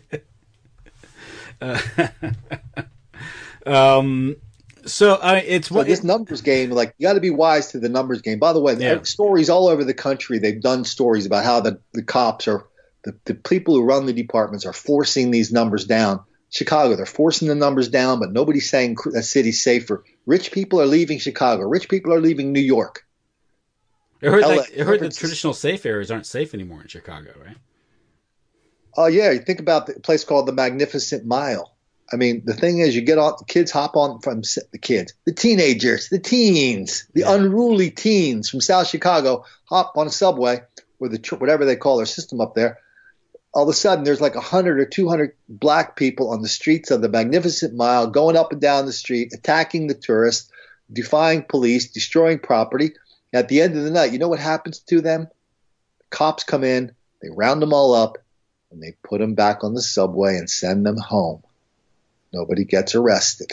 It's this numbers game. Like, you got to be wise to the numbers game. By the way, there are stories all over the country. They've done stories about how the cops are the people who run the departments are forcing these numbers down. Chicago, they're forcing the numbers down, but nobody's saying that city's safer. Rich people are leaving Chicago. Rich people are leaving New York. I heard the traditional safe areas aren't safe anymore in Chicago, right? Oh, yeah. You think about the place called the Magnificent Mile. I mean, the thing is, you get on, the kids hop on from the kids, the teenagers, the teens, the unruly teens from South Chicago hop on a subway or whatever they call their system up there. All of a sudden, there's like 100 or 200 black people on the streets of the Magnificent Mile, going up and down the street, attacking the tourists, defying police, destroying property. At the end of the night, you know what happens to them? Cops come in, they round them all up, and they put them back on the subway and send them home. Nobody gets arrested.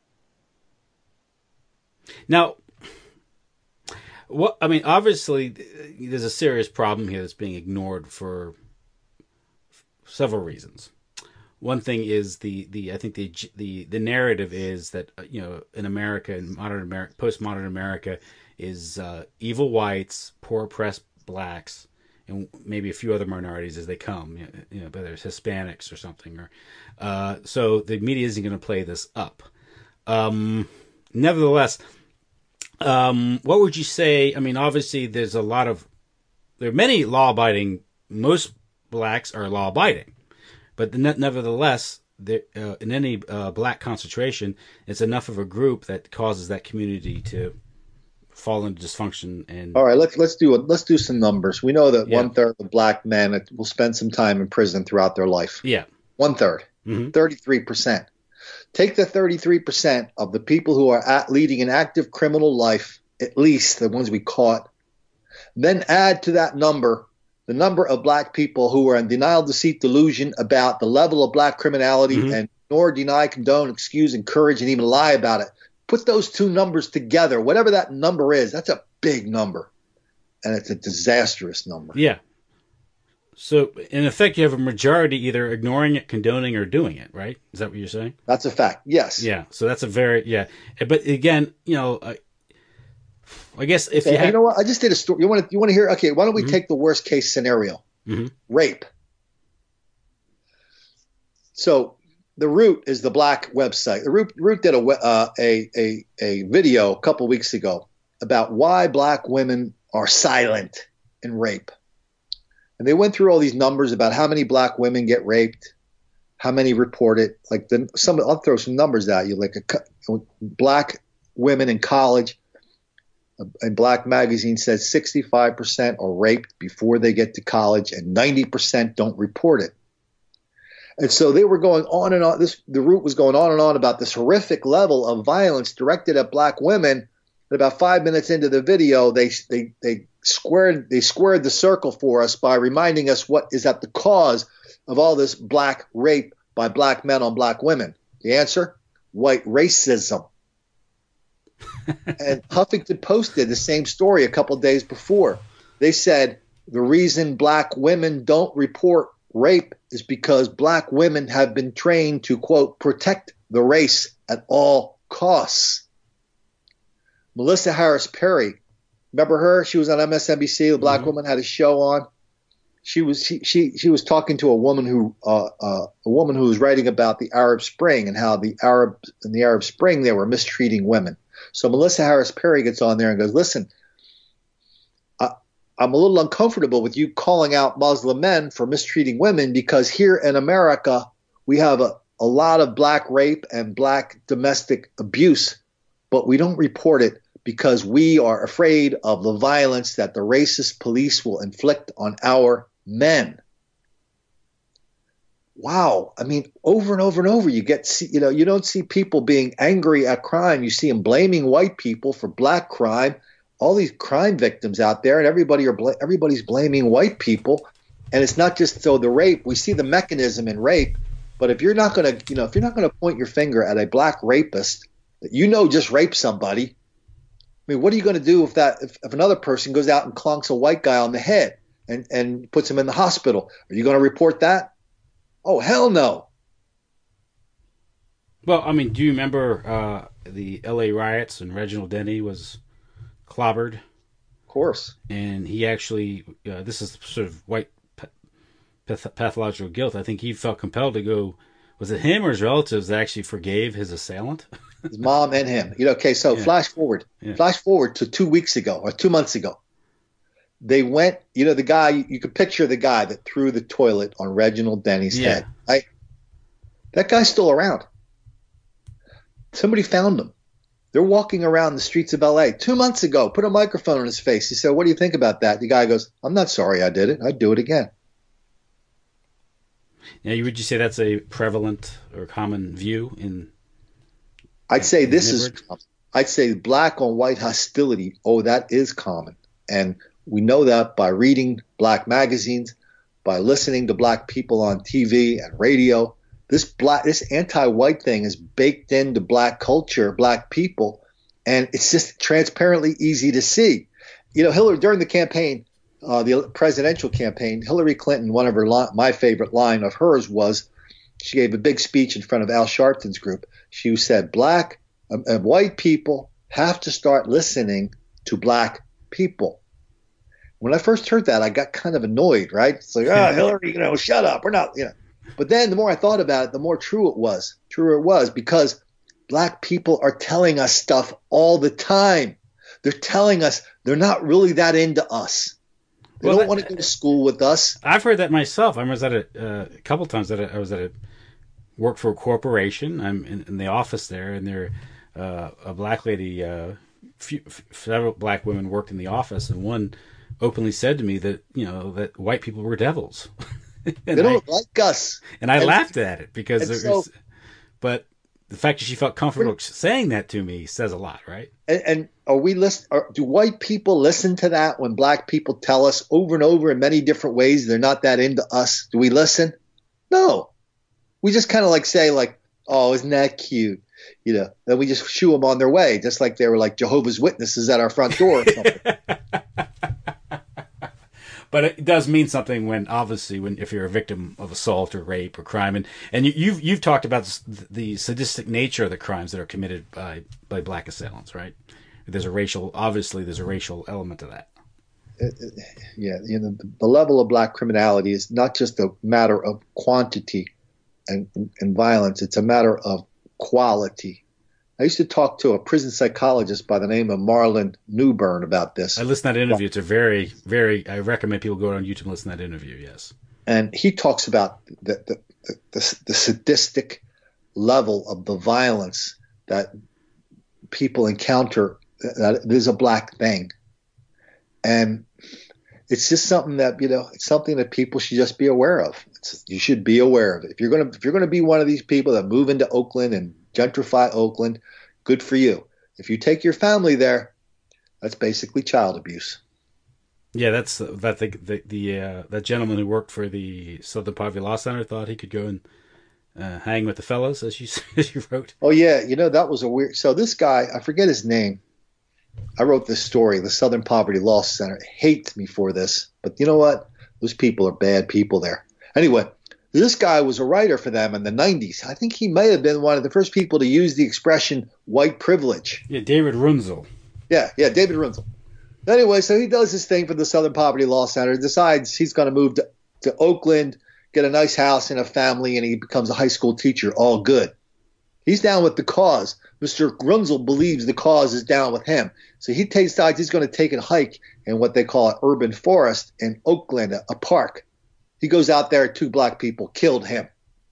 Now, obviously, there's a serious problem here that's being ignored for several reasons. One thing is the narrative is that in America, in modern America, postmodern America, is evil whites, poor oppressed blacks, and maybe a few other minorities as they come, whether it's Hispanics or something, or so the media isn't going to play this up. Nevertheless, what would you say? I mean, obviously, there are many law-abiding. Most blacks are law-abiding, but nevertheless, in any black concentration, it's enough of a group that causes that community to fall into dysfunction. And all right, let's do some numbers. We know that 1/3 of black men will spend some time in prison throughout their life. Yeah, 1/3, 33%. Take the 33% of the people who are leading an active criminal life, at least the ones we caught, then add to that number the number of black people who are in denial, deceit, delusion about the level of black criminality and ignore, deny, condone, excuse, encourage, and even lie about it. Put those two numbers together, whatever that number is, that's a big number. And it's a disastrous number. Yeah. So, in effect, you have a majority either ignoring it, condoning, or doing it, right? Is that what you're saying? That's a fact, yes. Yeah, so that's a very, But again, I guess if you know what? I just did a story. You want to hear? Okay, why don't we take the worst case scenario? Rape. So The Root is the black website. The Root did a video a couple weeks ago about why black women are silent in rape. And they went through all these numbers about how many black women get raped, how many report it. I'll throw some numbers at you. Like black women in college, a black magazine says 65% are raped before they get to college, and 90% don't report it. And so they were going on and on. The Root was going on and on about this horrific level of violence directed at black women. And about 5 minutes into the video, they squared the circle for us by reminding us what is at the cause of all this black rape by black men on black women. The answer: white racism. And Huffington Post did the same story a couple of days before. They said the reason black women don't report rape is because black women have been trained to, quote, protect the race at all costs. Melissa Harris Perry, remember her? She was on MSNBC. The black woman had a show on. She was talking to a woman who was writing about the Arab Spring and how in the Arab Spring they were mistreating women. So Melissa Harris Perry gets on there and goes, listen, I'm a little uncomfortable with you calling out Muslim men for mistreating women because here in America we have a lot of black rape and black domestic abuse, but we don't report it because we are afraid of the violence that the racist police will inflict on our men. Wow. I mean, over and over and over, you don't see people being angry at crime. You see them blaming white people for black crime. All these crime victims out there, and everybody's blaming white people. And it's not just the rape. We see the mechanism in rape, but if you're not going to point your finger at a black rapist that just raped somebody, I mean, what are you going to do if another person goes out and clonks a white guy on the head and puts him in the hospital? Are you going to report that? Oh, hell no. Well, I mean, do you remember the L.A. riots and Reginald Denny was clobbered? Of course. And he actually, this is sort of white pathological guilt. I think he felt compelled to go. Was it him or his relatives that actually forgave his assailant? His mom and him. Okay, so flash forward to 2 weeks ago or 2 months ago. they went, the guy, you could picture the guy that threw the toilet on Reginald Denny's head. Right? That guy's still around. Somebody found him. They're walking around the streets of L.A. 2 months ago, put a microphone on his face. He said, "What do you think about that?" The guy goes, "I'm not sorry I did it. I'd do it again." Now, would you say that's a prevalent or common view in? I'd say I'd say black on white hostility. Oh, that is common. And we know that by reading black magazines, by listening to black people on TV and radio. This anti-white thing is baked into black culture, black people, and it's just transparently easy to see. Hillary, during the campaign, the presidential campaign, Hillary Clinton, one of my favorite line of hers was, she gave a big speech in front of Al Sharpton's group. She said, black and white people have to start listening to black people. When I first heard that, I got kind of annoyed, right? It's like, Hillary, shut up. We're not, But then the more I thought about it, the more truer it was, because black people are telling us stuff all the time. They're telling us they're not really that into us. They don't want to go to school with us. I've heard that myself. I was at a couple times that I was at work for a corporation. I'm in the office there, and there a black lady, several black women worked in the office, and one openly said to me that that white people were devils. They don't like us. And I laughed at it because but the fact that she felt comfortable saying that to me says a lot, right? And do white people listen to that when black people tell us over and over in many different ways they're not that into us? Do we listen? No. We just kind of say "Oh, isn't that cute?" Then we just shoo them on their way, just like they were like Jehovah's Witnesses at our front door or something. But it does mean something if you're a victim of assault or rape or crime, and you've talked about the sadistic nature of the crimes that are committed by black assailants, right? There's a racial element to that. The level of black criminality is not just a matter of quantity and violence; it's a matter of quality. I used to talk to a prison psychologist by the name of Marlon Newbern about this. I listened to that interview. It's a very, very. I recommend people go on YouTube and listen to that interview. Yes, and he talks about the sadistic level of the violence that people encounter. That it is a black thing, and it's just something that it's something that people should just be aware of. You should be aware of it. If you're gonna be one of these people that move into Oakland and gentrify Oakland, good for you. If you take your family there, that's basically child abuse. Yeah, that's that gentleman who worked for the Southern Poverty Law Center thought he could go and hang with the fellas, as you wrote. Oh yeah, that was a weird. So this guy, I forget his name. I wrote this story. The Southern Poverty Law Center hates me for this, but you know what? Those people are bad people there. Anyway. This guy was a writer for them in the 90s. I think he may have been one of the first people to use the expression white privilege. Yeah, David Runzel. Yeah, David Runzel. Anyway, so he does this thing for the Southern Poverty Law Center, decides he's going to move to Oakland, get a nice house and a family, and he becomes a high school teacher. All good. He's down with the cause. Mr. Runzel believes the cause is down with him. So he decides he's going to take a hike in what they call an urban forest in Oakland, a park. He goes out there, 2 black people killed him.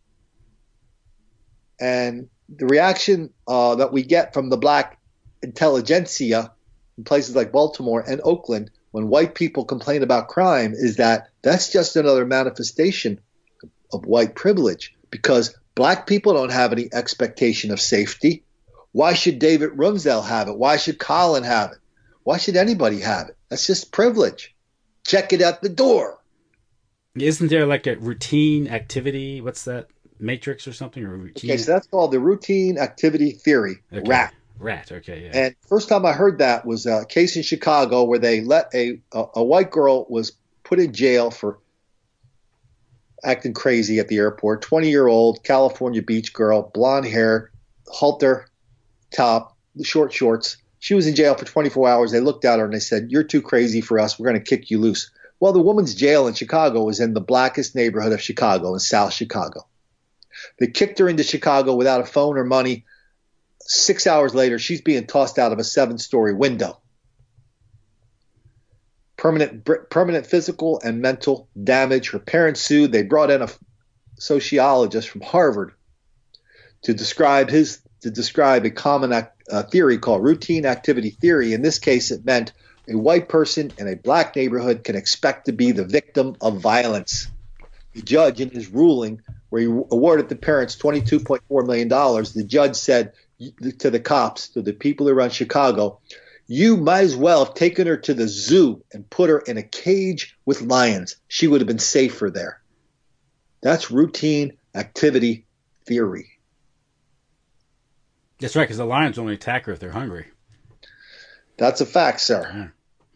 And the reaction that we get from the black intelligentsia in places like Baltimore and Oakland when white people complain about crime is that that's just another manifestation of white privilege, because black people don't have any expectation of safety. Why should David Runzel have it? Why should Colin have it? Why should anybody have it? That's just privilege. Check it at the door. Isn't there like a routine activity? What's that? Matrix or something? Or routine? Okay, so that's called the routine activity theory, okay. RAT. Okay, yeah. And first time I heard that was a case in Chicago where they let a white girl was put in jail for acting crazy at the airport. 20-year-old California beach girl, blonde hair, halter top, short shorts. She was in jail for 24 hours. They looked at her and they said, "You're too crazy for us. We're going to kick you loose." Well, the woman's jail in Chicago was in the blackest neighborhood of Chicago, in South Chicago. They kicked her into Chicago without a phone or money. 6 hours later, she's being tossed out of a 7-story window. permanent physical and mental damage. Her parents sued. They brought in a sociologist from Harvard to describe a common theory called routine activity theory. In this case, it meant a white person in a black neighborhood can expect to be the victim of violence. The judge, in his ruling, where he awarded the parents $22.4 million, the judge said to the cops, to the people around Chicago, you might as well have taken her to the zoo and put her in a cage with lions. She would have been safer there. That's routine activity theory. That's right, because the lions only attack her if they're hungry. That's a fact, sir. Yeah.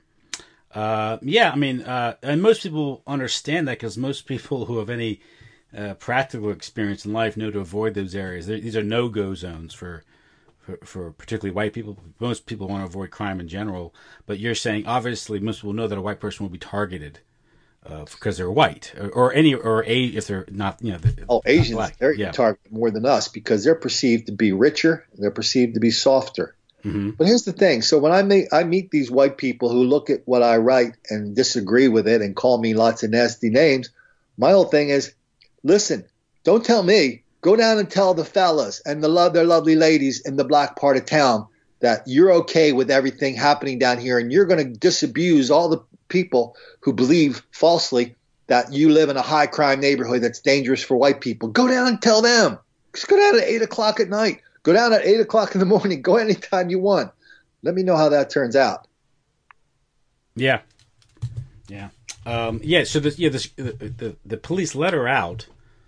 And most people understand that because most people who have any practical experience in life know to avoid those areas. These are no-go zones for particularly white people. Most people want to avoid crime in general, but you're saying obviously most people know that a white person will be targeted because they're white if they're not, Asians, black. They're targeted more than us because they're perceived to be richer, they're perceived to be softer. Mm-hmm. But here's the thing. So when I meet these white people who look at what I write and disagree with it and call me lots of nasty names, my whole thing is, listen, don't tell me. Go down and tell the fellas and their lovely ladies in the black part of town that you're okay with everything happening down here and you're going to disabuse all the people who believe falsely that you live in a high crime neighborhood that's dangerous for white people. Go down and tell them. Just go down at 8 o'clock at night. Go down at 8 o'clock in the morning. Go anytime you want. Let me know how that turns out. Yeah. Yeah. So the police let her out.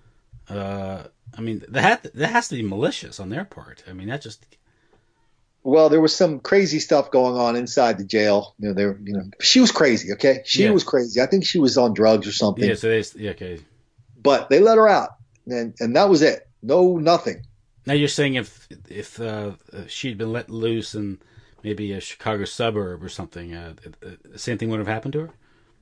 That has to be malicious on their part. I mean, that just. Well, there was some crazy stuff going on inside the jail. She was crazy. Okay, she was crazy. I think she was on drugs or something. Yeah. So okay. But they let her out, and that was it. No, nothing. Now you're saying if she'd been let loose in maybe a Chicago suburb or something, the same thing would have happened to her?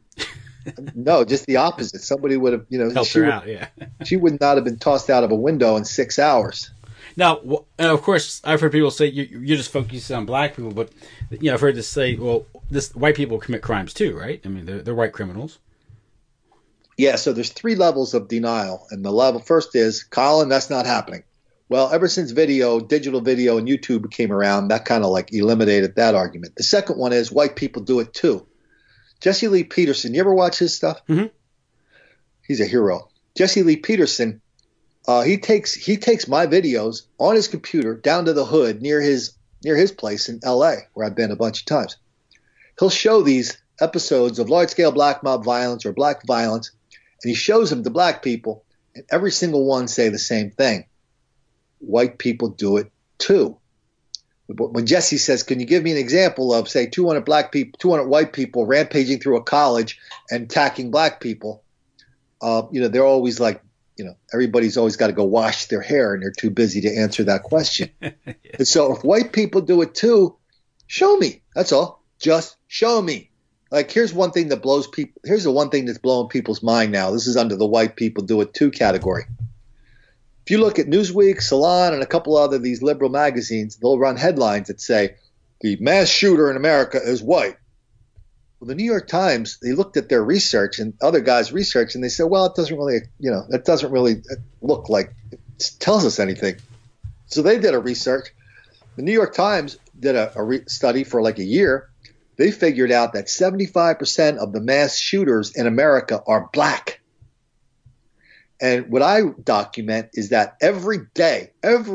No, just the opposite. Somebody would have, helped her out. Yeah, she would not have been tossed out of a window in 6 hours. Now, of course, I've heard people say you're just focusing on black people, but I've heard this say, well, white people commit crimes too, right? I mean, they're white criminals. Yeah. So there's 3 levels of denial, and the level first is, Colin, that's not happening. Well, ever since digital video and YouTube came around, that kind of like eliminated that argument. The second one is white people do it too. Jesse Lee Peterson, you ever watch his stuff? Mm-hmm. He's a hero. Jesse Lee Peterson, he takes my videos on his computer down to the hood near his place in L.A., where I've been a bunch of times. He'll show these episodes of large-scale black mob violence or black violence, and he shows them to black people, and every single one say the same thing. White people do it too. When Jesse says, can you give me an example of, say, 200 white people rampaging through a college and attacking black people, they're always like, everybody's always got to go wash their hair and they're too busy to answer that question. And so if white people do it too, show me. That's all. Just show me. Like, here's the one thing that's blowing people's mind now. This is under the white people do it too category. If you look at Newsweek, Salon, and a couple other these liberal magazines, they'll run headlines that say, the mass shooter in America is white. Well, the New York Times, they looked at their research and other guys' research, and they said, well, it doesn't really look like it tells us anything. So they did a research. The New York Times did a study for like a year. They figured out that 75% of the mass shooters in America are black. And what I document is that every day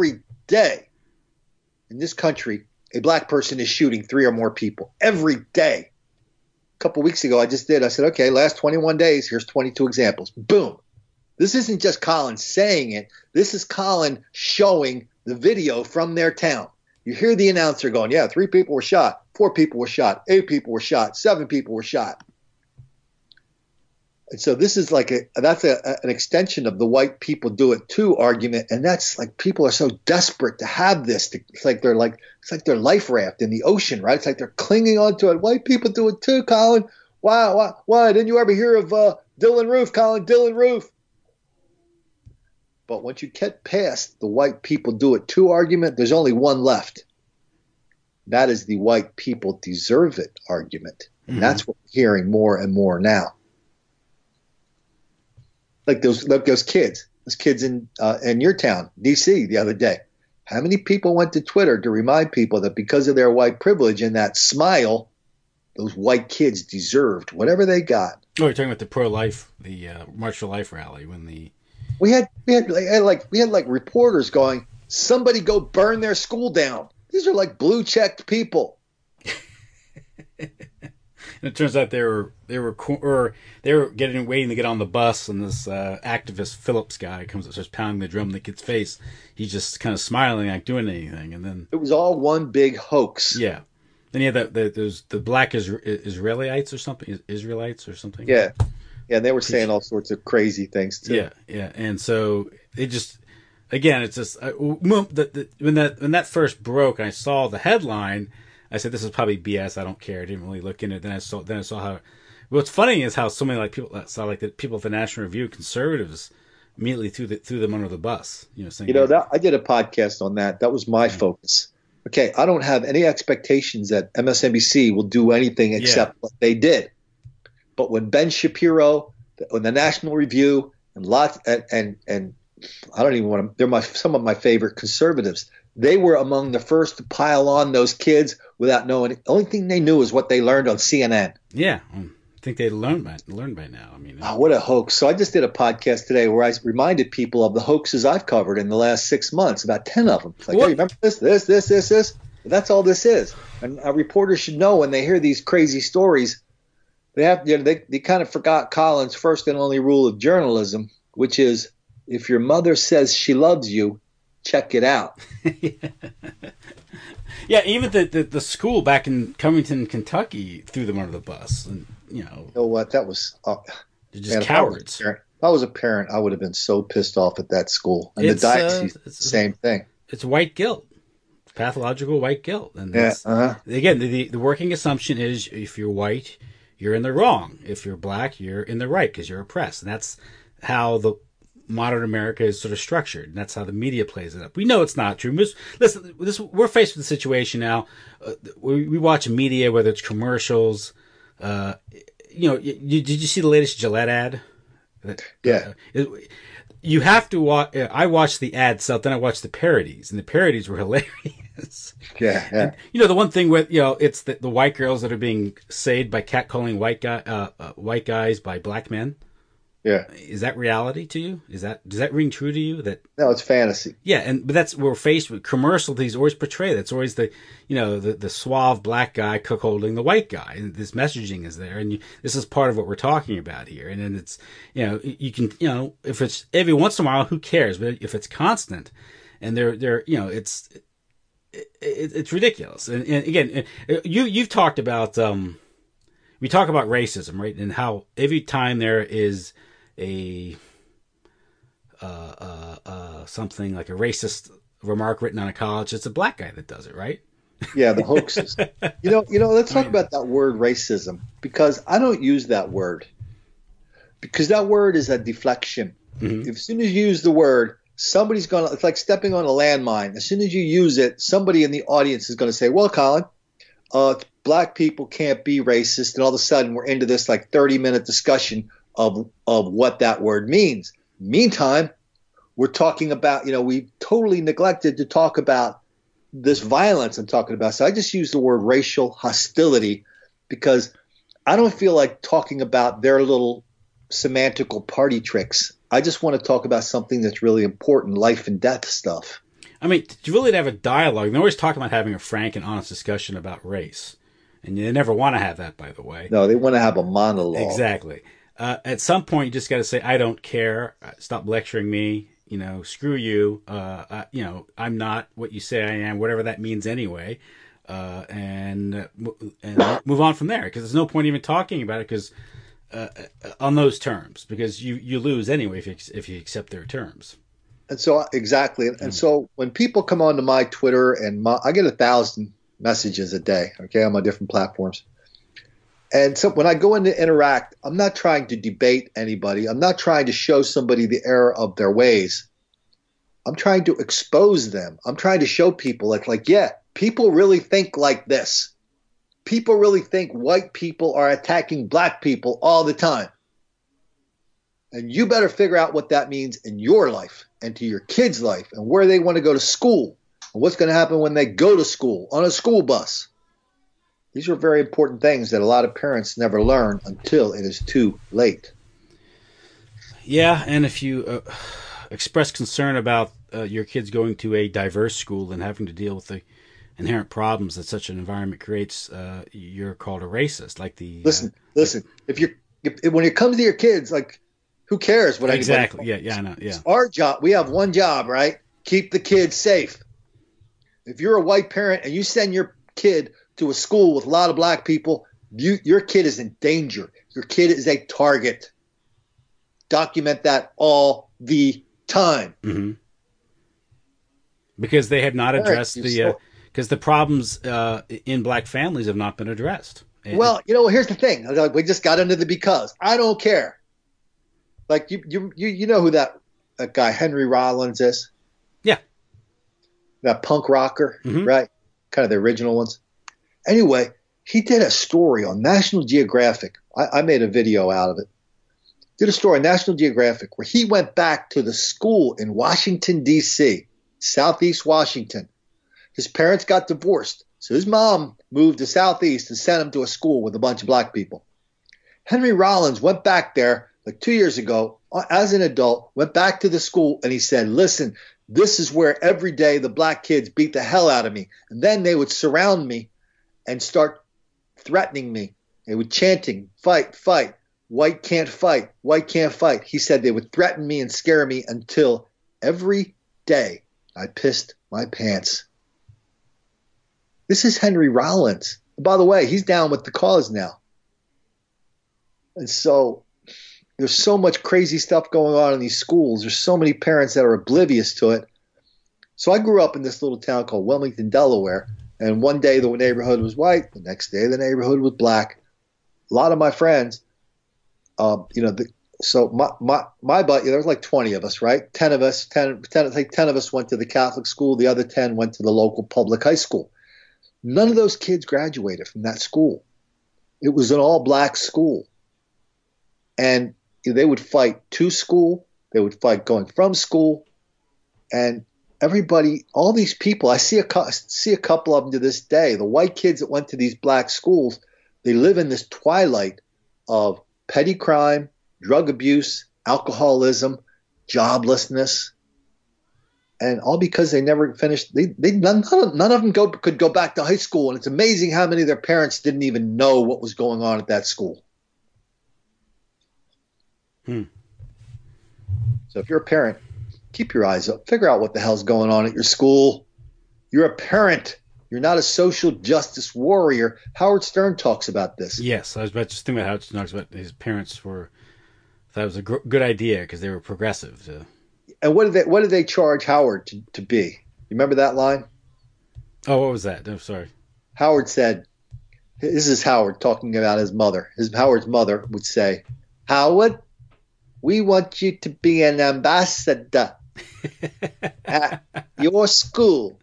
in this country, a black person is shooting 3 or more people every day. A couple weeks ago, I said, okay, last 21 days, here's 22 examples. Boom. This isn't just Colin saying it. This is Colin showing the video from their town. You hear the announcer going, yeah, 3 people were shot, 4 people were shot, 8 people were shot, 7 people were shot. And so this is like an extension of the white people do it too argument, and that's like people are so desperate to have this. It's like their life raft in the ocean, right? It's like they're clinging onto it. White people do it too, Colin. Why? Didn't you ever hear of Dylan Roof, Colin? Dylan Roof. But once you get past the white people do it too argument, there's only one left. That is the white people deserve it argument. And that's what we're hearing more and more now. Like those kids in your town, D.C., the other day. How many people went to Twitter to remind people that because of their white privilege and that smile, those white kids deserved whatever they got? Oh, you're talking about the pro-life, the March for Life rally when the we had like reporters going, somebody go burn their school down. These are like blue checked people. And it turns out they were waiting to get on the bus, and this activist Phillips guy comes up, starts pounding the drum in the kid's face. He's just kind of smiling, not doing anything, and then it was all one big hoax. Yeah. Then you had there's the black Israelites or something, Israelites or something. Yeah, yeah. They were saying all sorts of crazy things too. Yeah, yeah. And so it just, again, it's just when that first broke, and I saw the headline. I said, "This is probably BS. I don't care." I didn't really look in it. Then I saw how. What's funny is how so many people the people at the National Review, conservatives, immediately threw them under the bus. Saying, that I did a podcast on that. That was my focus. Okay, I don't have any expectations that MSNBC will do anything except what they did. But when Ben Shapiro, when the National Review, and I don't even want to. They're some of my favorite conservatives. They were among the first to pile on those kids without knowing. The only thing they knew was what they learned on CNN. Yeah, I think they learned by now. I mean, what a hoax! So I just did a podcast today where I reminded people of the hoaxes I've covered in the last 6 months, about 10 of them. It's like, hey, remember this. But that's all this is. And a reporter should know when they hear these crazy stories. They kind of forgot Colin's first and only rule of journalism, which is if your mother says she loves you, check it out. Yeah, even the school back in Covington, Kentucky, threw them under the bus, and you know what? That was they're just cowards. If I was a parent, I would have been so pissed off at that school. And the diocese, the same thing. It's white guilt, pathological white guilt, and again, the working assumption is if you're white, you're in the wrong. If you're black, you're in the right because you're oppressed, and that's how the modern America is sort of structured, and that's how the media plays it up. We know it's not true. Listen, we're faced with a situation now. We watch media, whether it's commercials. Did you see the latest Gillette ad? Yeah. You have to watch. I watched the ad itself, then I watched the parodies, and the parodies were hilarious. Yeah. And, the one thing with it's the white girls that are being saved by catcalling white guys by black men. Yeah. Is that reality to you? Does that ring true to you? No, it's fantasy. Yeah, but we're faced with commercial things always portray that. It's always the suave black guy cuckolding the white guy. And this messaging is there, and this is part of what we're talking about here. And then it's you can if it's every once in a while, who cares? But if it's constant, and they're it's ridiculous. And again, you've talked about we talk about racism, right? And how every time there is a something like a racist remark written on a college, it's a black guy that does it, right? Yeah, the hoaxes. Let's talk about that word racism, because I don't use that word, because that word is a deflection. Mm-hmm. As soon as you use the word, somebody's gonna. It's like stepping on a landmine. As soon as you use it, somebody in the audience is going to say, "Well, Colin, black people can't be racist," and all of a sudden we're into this like 30-minute discussion of what that word means. Meantime, we're talking about, we totally neglected to talk about this violence I'm talking about. So I just use the word racial hostility because I don't feel like talking about their little semantical party tricks. I just want to talk about something that's really important, life and death stuff. I mean, to really have a dialogue, they always talk about having a frank and honest discussion about race. And they never want to have that, by the way. No, they want to have a monologue. Exactly. At some point, you just got to say, I don't care. Stop lecturing me. Screw you. I'm not what you say I am, whatever that means anyway. And move on from there, because there's no point even talking about it because on those terms, because you lose anyway if you accept their terms. And so exactly. And so when people come onto my Twitter and I get 1,000 messages a day, okay, on my different platforms. And so when I go in to interact, I'm not trying to debate anybody. I'm not trying to show somebody the error of their ways. I'm trying to expose them. I'm trying to show people like, yeah, people really think like this. people really think white people are attacking black people all the time. And you better figure out what that means in your life and to your kids' life and where they want to go to school and what's going to happen when they go to school on a school bus. These are very important things that a lot of parents never learn until it is too late. Yeah, and if you express concern about your kids going to a diverse school and having to deal with the inherent problems that such an environment creates, you're called a racist. Like the listen. If when it comes to your kids, like, who cares what exactly? anybody Yeah, I know. Yeah, it's our job. We have one job, right? Keep the kids safe. If you're a white parent and you send your kid to a school with a lot of black people, your kid is in danger. Your kid is a target. Document that all the time. Mm-hmm. Because they have not addressed because the problems in black families have not been addressed. Well, here's the thing. We just got into the because. I don't care. Like you know who that guy Henry Rollins is? Yeah. That punk rocker, right? Kind of the original ones. Anyway, he did a story on National Geographic. I made a video out of it. Did a story on National Geographic where he went back to the school in Washington, D.C., Southeast Washington. His parents got divorced, so his mom moved to Southeast and sent him to a school with a bunch of black people. Henry Rollins went back there like 2 years ago as an adult, went back to the school, and he said, listen, this is where every day the black kids beat the hell out of me. And then they would surround me and start threatening me. They would chanting, fight, fight. White can't fight. White can't fight. He said they would threaten me and scare me until every day I pissed my pants. This is Henry Rollins. By the way, he's down with the cause now. And so there's so much crazy stuff going on in these schools. There's so many parents that are oblivious to it. So I grew up in this little town called Wilmington, Delaware. And one day the neighborhood was white. The next day the neighborhood was black. A lot of my friends, so my buddy, there was like 20 of us, right? 10 of us went to the Catholic school. The other 10 went to the local public high school. None of those kids graduated from that school. It was an all-black school. And they would fight to school. They would fight going from school. And everybody, all these people, I see a couple of them to this day. The white kids that went to these black schools, they live in this twilight of petty crime, drug abuse, alcoholism, joblessness, and all because they never finished. None of them could go back to high school, and it's amazing how many of their parents didn't even know what was going on at that school. So if you're a parent, keep your eyes up. Figure out what the hell's going on at your school. You're a parent. You're not a social justice warrior. Howard Stern talks about this. Yes, I was about to think about Howard Stern talks about his parents thought it was a good idea because they were progressive. So. And what did they charge Howard to be? You remember that line? Oh, what was that? I'm sorry. Howard said, this is Howard talking about his mother. Howard's mother would say, Howard, we want you to be an ambassador at your school.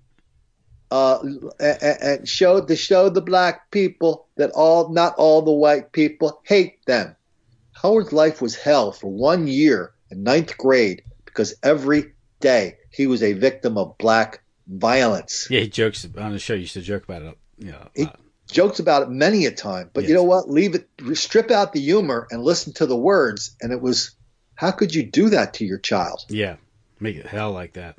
And show the black people that not all the white people hate them. Howard's life was hell for 1 year in 9th grade because every day he was a victim of black violence. Yeah, he jokes on the show. You used to joke about it. He jokes about it many a time. But yes. You know what? Strip out the humor and listen to the words. And it was, how could you do that to your child? Yeah, make it hell like that.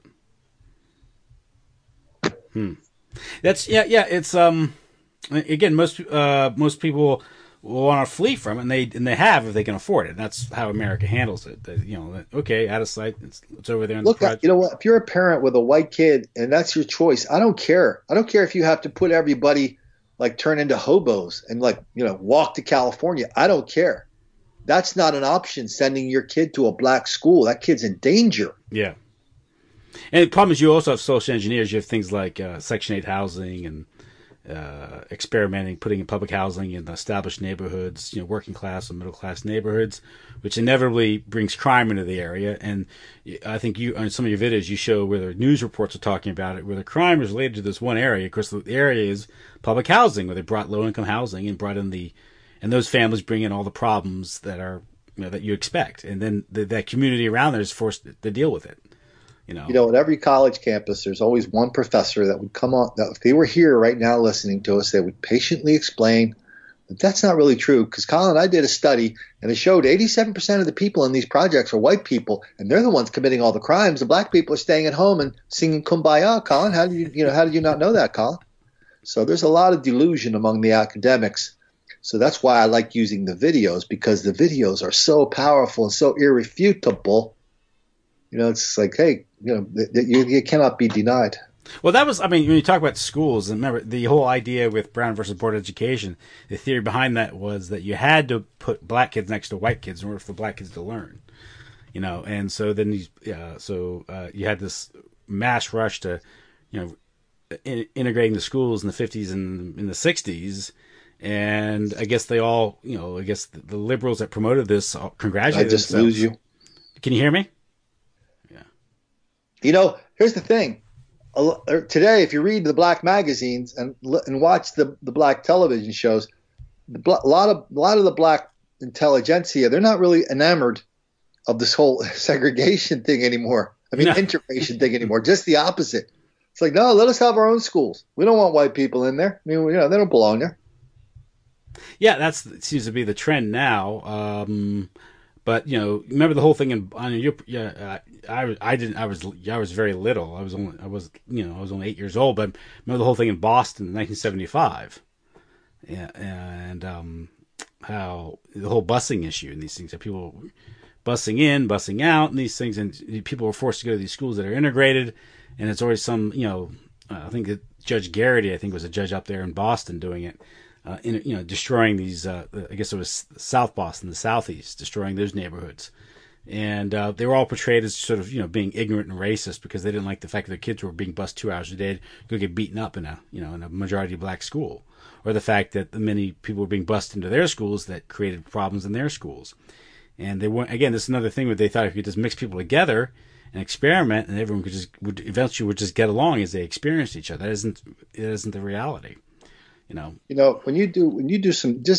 That's it's again, most people want to flee from it, and they have if they can afford it. And that's how America handles it. Okay, out of sight, it's over there. Look, you know what? If you're a parent with a white kid and that's your choice, I don't care. I don't care if you have to put everybody turn into hobos and walk to California. I don't care. That's not an option. Sending your kid to a black school, that kid's in danger. Yeah. And the problem is you also have social engineers. You have things like Section 8 housing experimenting, putting in public housing in established neighborhoods, working class and middle class neighborhoods, which inevitably brings crime into the area. And I think you, on some of your videos, you show where the news reports are talking about it, where the crime is related to this one area. Of course, the area is public housing, where they brought low income housing and brought in and those families bring in all the problems that are, that you expect. And then that community around there is forced to deal with it. At every college campus, there's always one professor that would come on, that if they were here right now listening to us, they would patiently explain that that's not really true. Because, Colin, I did a study, and it showed 87% of the people in these projects are white people, and they're the ones committing all the crimes. The black people are staying at home and singing Kumbaya. Colin, how did you not know that, Colin? So there's a lot of delusion among the academics. So that's why I like using the videos, because the videos are so powerful and so irrefutable. It's like, hey, you cannot be denied. Well, that was, when you talk about schools, and remember the whole idea with Brown versus Board of Education, the theory behind that was that you had to put black kids next to white kids in order for the black kids to learn, and so then you had this mass rush to, integrating the schools in the 50s and in the 60s. And I guess they all, the liberals that promoted this congratulated themselves. I just lose you. Can you hear me? Here's the thing. Today, if you read the black magazines and watch the black television shows, a lot of the black intelligentsia, they're not really enamored of this whole segregation thing anymore. Integration thing anymore. Just the opposite. It's like, no, let us have our own schools. We don't want white people in there. they don't belong there. Yeah, that seems to be the trend now. But remember the whole thing I was very little. I was only 8 years old. But remember the whole thing in Boston in 1975. Yeah, and how the whole busing issue and these things, that people busing in, busing out, and these things, and people were forced to go to these schools that are integrated. And it's always some, I think that Judge Garrity, was a judge up there in Boston doing it. Destroying these, I guess it was South Boston, the Southeast, destroying those neighborhoods. And they were all portrayed as sort of, being ignorant and racist because they didn't like the fact that their kids were being bused 2 hours a day to go get beaten up in a majority black school. Or the fact that many people were being bused into their schools that created problems in their schools. And they weren't, again, this is another thing where they thought if you just mix people together and experiment, and everyone would eventually just get along as they experienced each other. That isn't the reality. When you do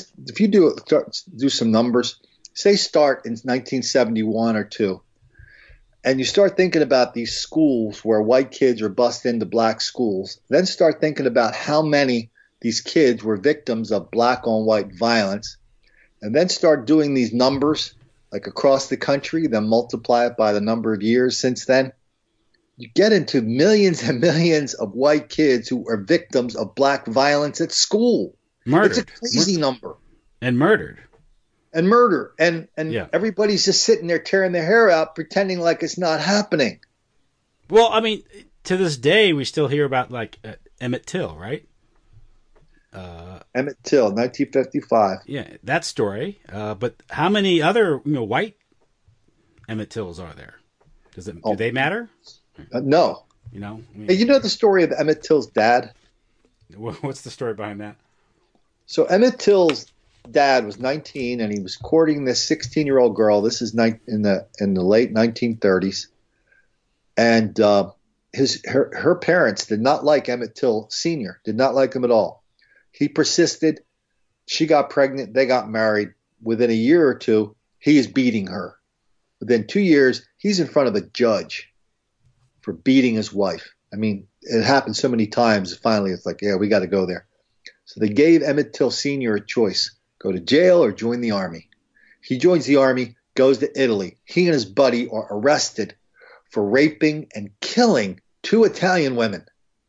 some numbers, say start in 1971 or 2, and you start thinking about these schools where white kids are bussed into black schools, then start thinking about how many these kids were victims of black on white violence, and then start doing these numbers like across the country, then multiply it by the number of years since then. You get into millions and millions of white kids who are victims of black violence at school. Murdered. It's a crazy number. And murdered. And murder. And everybody's just sitting there tearing their hair out, pretending like it's not happening. Well, to this day, we still hear about, Emmett Till, right? Emmett Till, 1955. Yeah, that story. But how many other, white Emmett Tills are there? Do they matter? No. Hey, you know the story of Emmett Till's dad? What's the story behind that? So Emmett Till's dad was 19, and he was courting this 16-year-old girl. This is in the late 1930s, and her parents did not like Emmett Till Sr. Did not like him at all. He persisted. She got pregnant. They got married. Within a year or two, he is beating her. Within 2 years, he's in front of a judge for beating his wife. It happened so many times. Finally, it's like, yeah, we got to go there. So they gave Emmett Till Sr. a choice: go to jail or join the army. He joins the army, goes to Italy. He and his buddy are arrested for raping and killing 2 Italian women.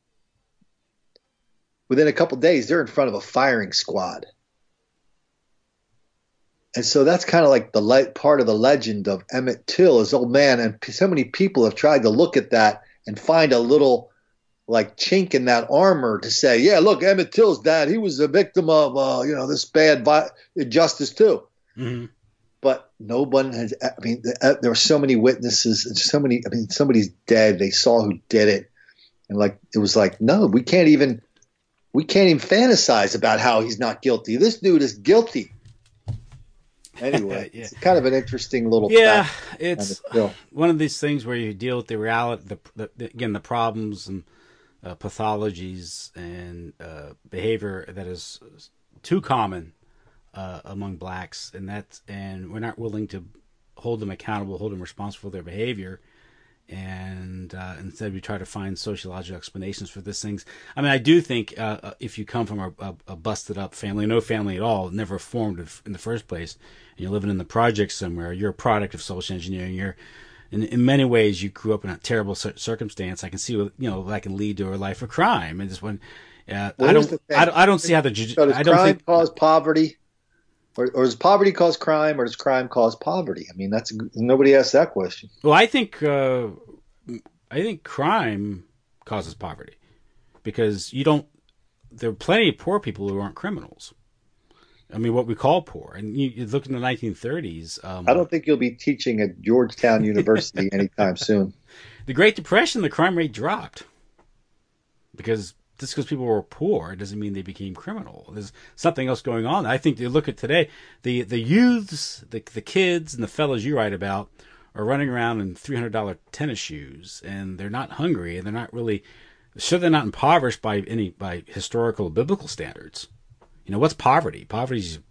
Within a couple of days, they're in front of a firing squad. And so that's kind of like the part of the legend of Emmett Till, his old man. And so many people have tried to look at that and find a little chink in that armor to say, yeah, look, Emmett Till's dad, he was a victim of, this bad injustice too. Mm-hmm. But no one has, there are so many witnesses and so many, somebody's dead. They saw who did it. And it was no, we can't even we can't even fantasize about how he's not guilty. This dude is guilty. Anyway, It's kind of an interesting little fact. It's one of these things where you deal with the reality, the problems and pathologies and behavior that is too common among blacks, and we're not willing to hold them accountable, hold them responsible for their behavior. And instead we try to find sociological explanations for these things. I mean, I do think if you come from a busted up family, no family at all, never formed in the first place, and you're living in the projects somewhere, you're a product of social engineering. You're in many ways you grew up in a terrible circumstance. I can see that can lead to a life of crime. And just when I don't see how does crime cause poverty? Or does poverty cause crime, or does crime cause poverty? I mean, nobody asked that question. Well, I think crime causes poverty because there are plenty of poor people who aren't criminals. I mean, what we call poor. And you look in the 1930s. I don't think you'll be teaching at Georgetown University anytime soon. The Great Depression, the crime rate dropped because just because people were poor doesn't mean they became criminal. There's something else going on. I think you look at today, the youths, the kids, and the fellows you write about are running around in $300 tennis shoes, and they're not hungry, and they're not really, they're not impoverished by historical biblical standards. What's poverty? Poverty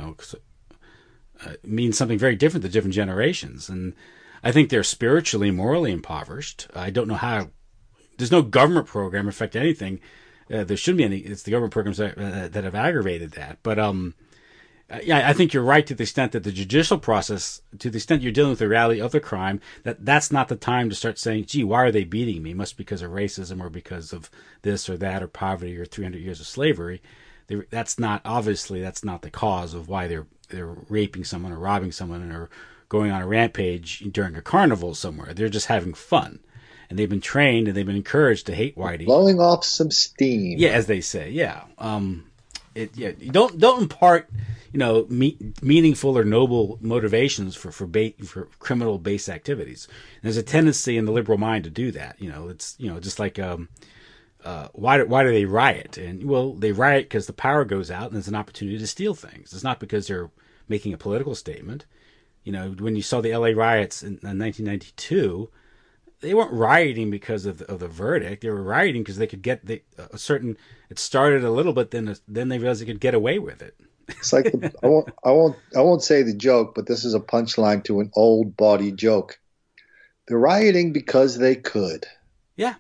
means something very different to different generations, and I think they're spiritually, morally impoverished. I don't know how. There's no government program affect anything. There shouldn't be any. It's the government programs that have aggravated that. But I think you're right to the extent that the judicial process, to the extent you're dealing with the reality of the crime, that's not the time to start saying, "Gee, why are they beating me? It must be because of racism or because of this or that or poverty or 300 years of slavery." That's not the cause of why they're raping someone or robbing someone or going on a rampage during a carnival somewhere. They're just having fun. And they've been trained and they've been encouraged to hate Whitey. Blowing off some steam. Yeah, as they say. Yeah. You don't impart, meaningful or noble motivations for criminal based activities. And there's a tendency in the liberal mind to do that. It's just like why do they riot? And they riot because the power goes out and there's an opportunity to steal things. It's not because they're making a political statement. When you saw the LA riots in 1992. They weren't rioting because of the verdict. They were rioting because they could get a certain. It started a little bit, then they realized they could get away with it. It's like I won't say the joke, but this is a punchline to an old bawdy joke. They're rioting because they could. Yeah.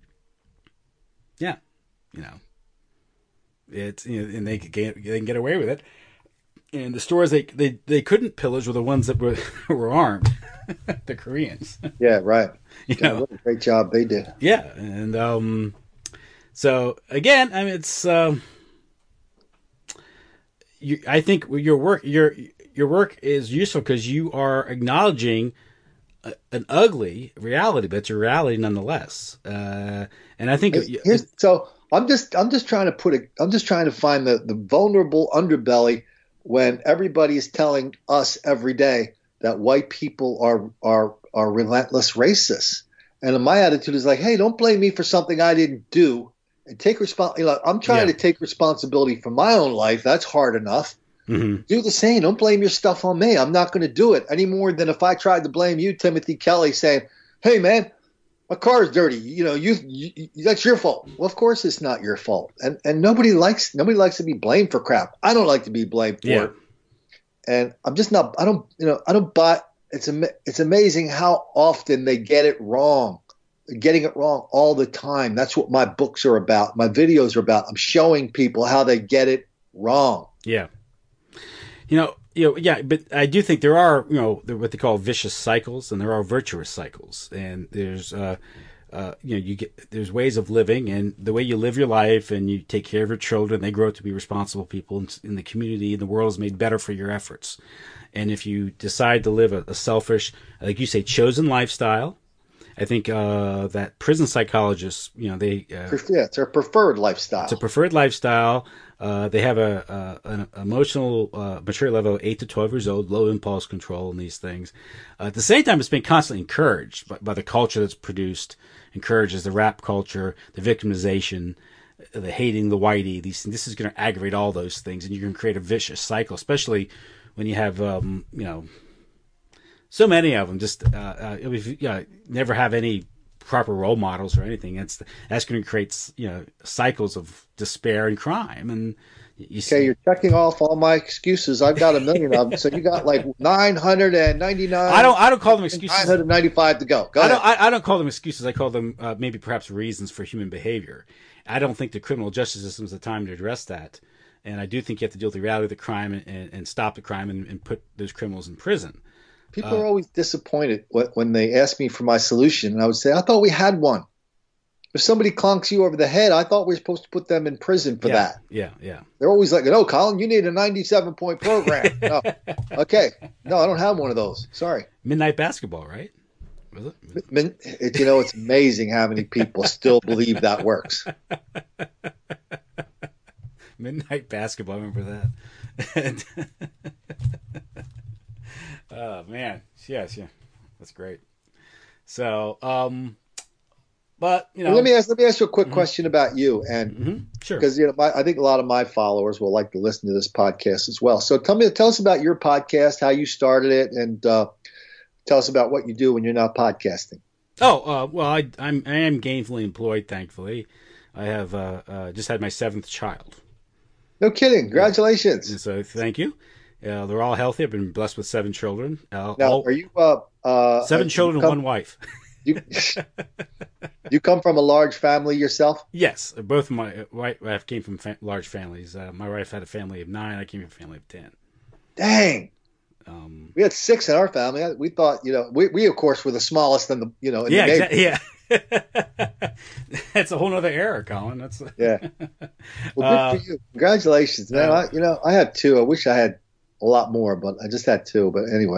It's and they can get away with it. And the stores they couldn't pillage were the ones that were armed, the Koreans. Yeah, right. What a great job they did. Yeah, and so again, I mean, it's I think your work is useful because you are acknowledging an ugly reality, but it's a reality nonetheless. And I think so. I'm just trying to find the vulnerable underbelly. When everybody is telling us every day that white people are relentless racists, and my attitude is like, hey, don't blame me for something I didn't do, and take I'm trying to take responsibility for my own life. That's hard enough. Mm-hmm. Do the same. Don't blame your stuff on me. I'm not going to do it any more than if I tried to blame you, Timothy Kelly, saying, hey man, my car is dirty. You that's your fault. Well, of course it's not your fault. And nobody likes to be blamed for crap. I don't like to be blamed for it. And I'm just not. I don't buy. It's amazing how often they get it wrong. They're getting it wrong all the time. That's what my books are about. My videos are about. I'm showing people how they get it wrong. Yeah. But I do think there are, what they call vicious cycles, and there are virtuous cycles, and there's, there's ways of living, and the way you live your life, and you take care of your children, they grow up to be responsible people in the community, and the world is made better for your efforts. And if you decide to live a selfish, like you say, chosen lifestyle, I think that prison psychologists, it's a preferred lifestyle. It's a preferred lifestyle. They have an emotional maturity level of 8 to 12 years old, low impulse control, and these things. At the same time, it's been constantly encouraged by the culture that's produced, encourages the rap culture, the victimization, the hating the whitey. This is going to aggravate all those things, and you're going to create a vicious cycle, especially when you have so many of them. Just never have any proper role models or anything. That's going to create cycles of despair and crime. And you're checking off all my excuses. I've got a million of them. So you got like 999. I don't call them excuses. 995 to go. Go ahead. I don't call them excuses. I call them maybe perhaps reasons for human behavior. I don't think the criminal justice system is the time to address that. And I do think you have to deal with the reality of the crime and stop the crime and put those criminals in prison. People are always disappointed when they ask me for my solution, and I would say, I thought we had one. If somebody clunks you over the head, I thought we were supposed to put them in prison for that. Yeah. They're always like, no, Colin, you need a 97-point program. No. Okay. No, I don't have one of those. Sorry. Midnight Basketball, right? Was it? It's amazing how many people still believe that works. Midnight Basketball, I remember that. Oh man, yes, yeah, that's great. So, but let me ask you a quick question about you, and sure, because I think a lot of my followers will like to listen to this podcast as well. So tell us about your podcast, how you started it, and tell us about what you do when you're not podcasting. Oh, well, I am gainfully employed, thankfully. I have just had my 7th child. No kidding! Congratulations. And so thank you. They're all healthy. I've been blessed with 7 children. Now, are you 7 children and 1 wife? You come from a large family yourself? Yes, both of my wife came from large families. My wife had a family of 9. I came from a family of 10. Dang. We had 6 in our family. We thought, we of course were the smallest in the, in the neighborhood. Yeah. That's a whole nother era, Colin. Yeah. Well, good for you. Congratulations, man. I had 2. I wish I had a lot more, but I just had 2. But anyway.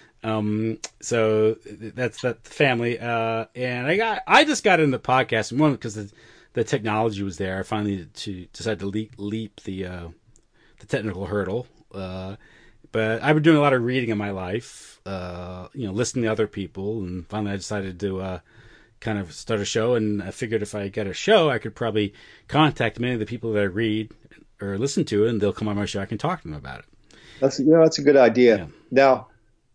So that's that family. And I just got into podcasting, one because the technology was there. I finally decided to leap the technical hurdle. But I've been doing a lot of reading in my life, listening to other people, and finally I decided to kind of start a show. And I figured if I get a show, I could probably contact many of the people that I read or listen to, and they'll come on my show. I can talk to them about it. That's a good idea. Yeah. Now,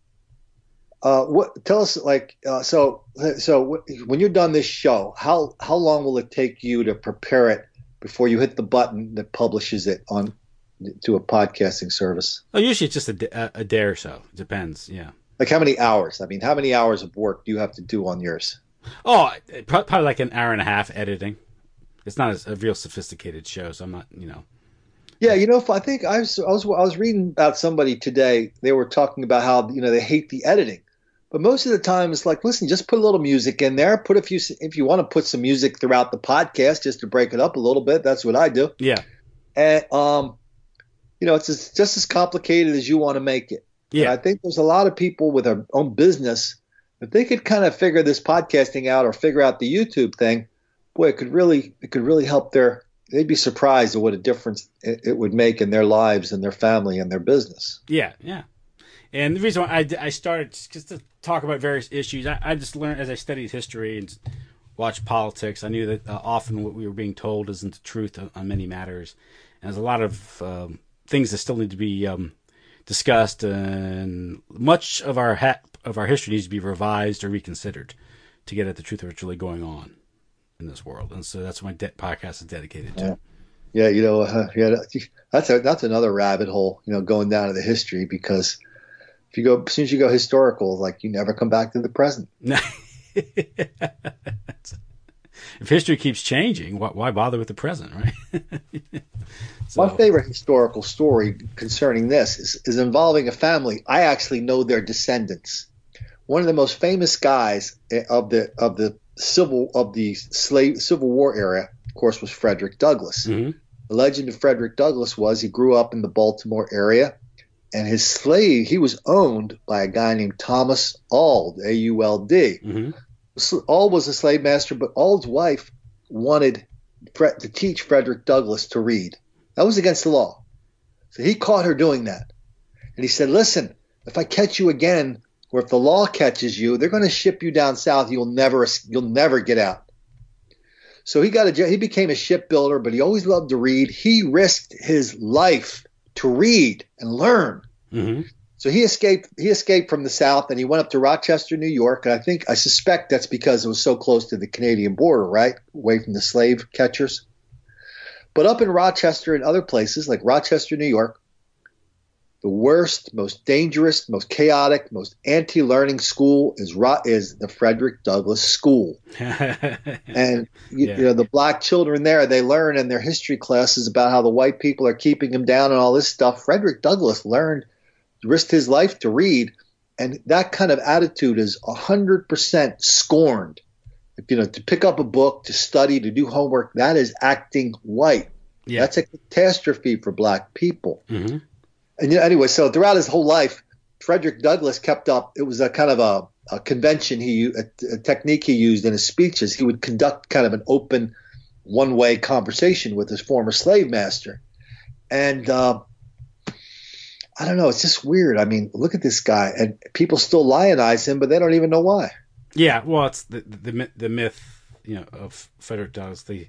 tell us so when you're done this show, how long will it take you to prepare it before you hit the button that publishes it on to a podcasting service? Oh, usually it's just a day or so. It depends. Yeah. Like how many hours? I mean, how many hours of work do you have to do on yours? Oh, probably like an hour and a half editing. It's not a real sophisticated show, so I'm not, Yeah, I think I was reading about somebody today. They were talking about how they hate the editing, but most of the time it's like, listen, just put a little music in there. If you want to put some music throughout the podcast just to break it up a little bit. That's what I do. Yeah, and it's just as complicated as you want to make it. Yeah, and I think there's a lot of people with their own business. If they could kind of figure this podcasting out or figure out the YouTube thing, boy, it could really help they'd be surprised at what a difference it would make in their lives and their family and their business. Yeah. And the reason why I started just to talk about various issues, I just learned as I studied history and watched politics, I knew that often what we were being told isn't the truth on many matters. And there's a lot of things that still need to be discussed, and much of our history needs to be revised or reconsidered to get at the truth of what's really going on in this world. And so that's what my podcast is dedicated to. Yeah, that's another rabbit hole, going down to the history, because as soon as you go historical, like, you never come back to the present. If history keeps changing, why bother with the present, right? My favorite historical story concerning this is involving a family. I actually know their descendants. One of the most famous guys of the Civil War era, of course, was Frederick Douglass. Mm-hmm. The legend of Frederick Douglass was he grew up in the Baltimore area, and he was owned by a guy named Thomas Auld, A-U-L-D. Mm-hmm. Auld was a slave master, but Auld's wife wanted to teach Frederick Douglass to read. That was against the law. So he caught her doing that. And he said, listen, if I catch you again, or if the law catches you, they're going to ship you down south. You'll never get out. So he became a shipbuilder, but he always loved to read. He risked his life to read and learn. Mm-hmm. So he escaped from the South, and he went up to Rochester, New York. And I suspect that's because it was so close to the Canadian border, right? Away from the slave catchers. But up in Rochester and other places like Rochester, New York, the worst, most dangerous, most chaotic, most anti-learning school is the Frederick Douglass School. And you know, the black children there, they learn in their history classes about how the white people are keeping them down and all this stuff. Frederick Douglass risked his life to read, and that kind of attitude is 100% scorned. You know, to pick up a book, to study, to do homework, that is acting white. Yeah. That's a catastrophe for black people. Mm-hmm. And anyway, so throughout his whole life, Frederick Douglass kept up. It was a kind of a convention a technique he used in his speeches. He would conduct kind of an open, one-way conversation with his former slave master. And I don't know, it's just weird. I mean, look at this guy, and people still lionize him, but they don't even know why. Yeah, well, it's the myth, you know, of Frederick Douglass, the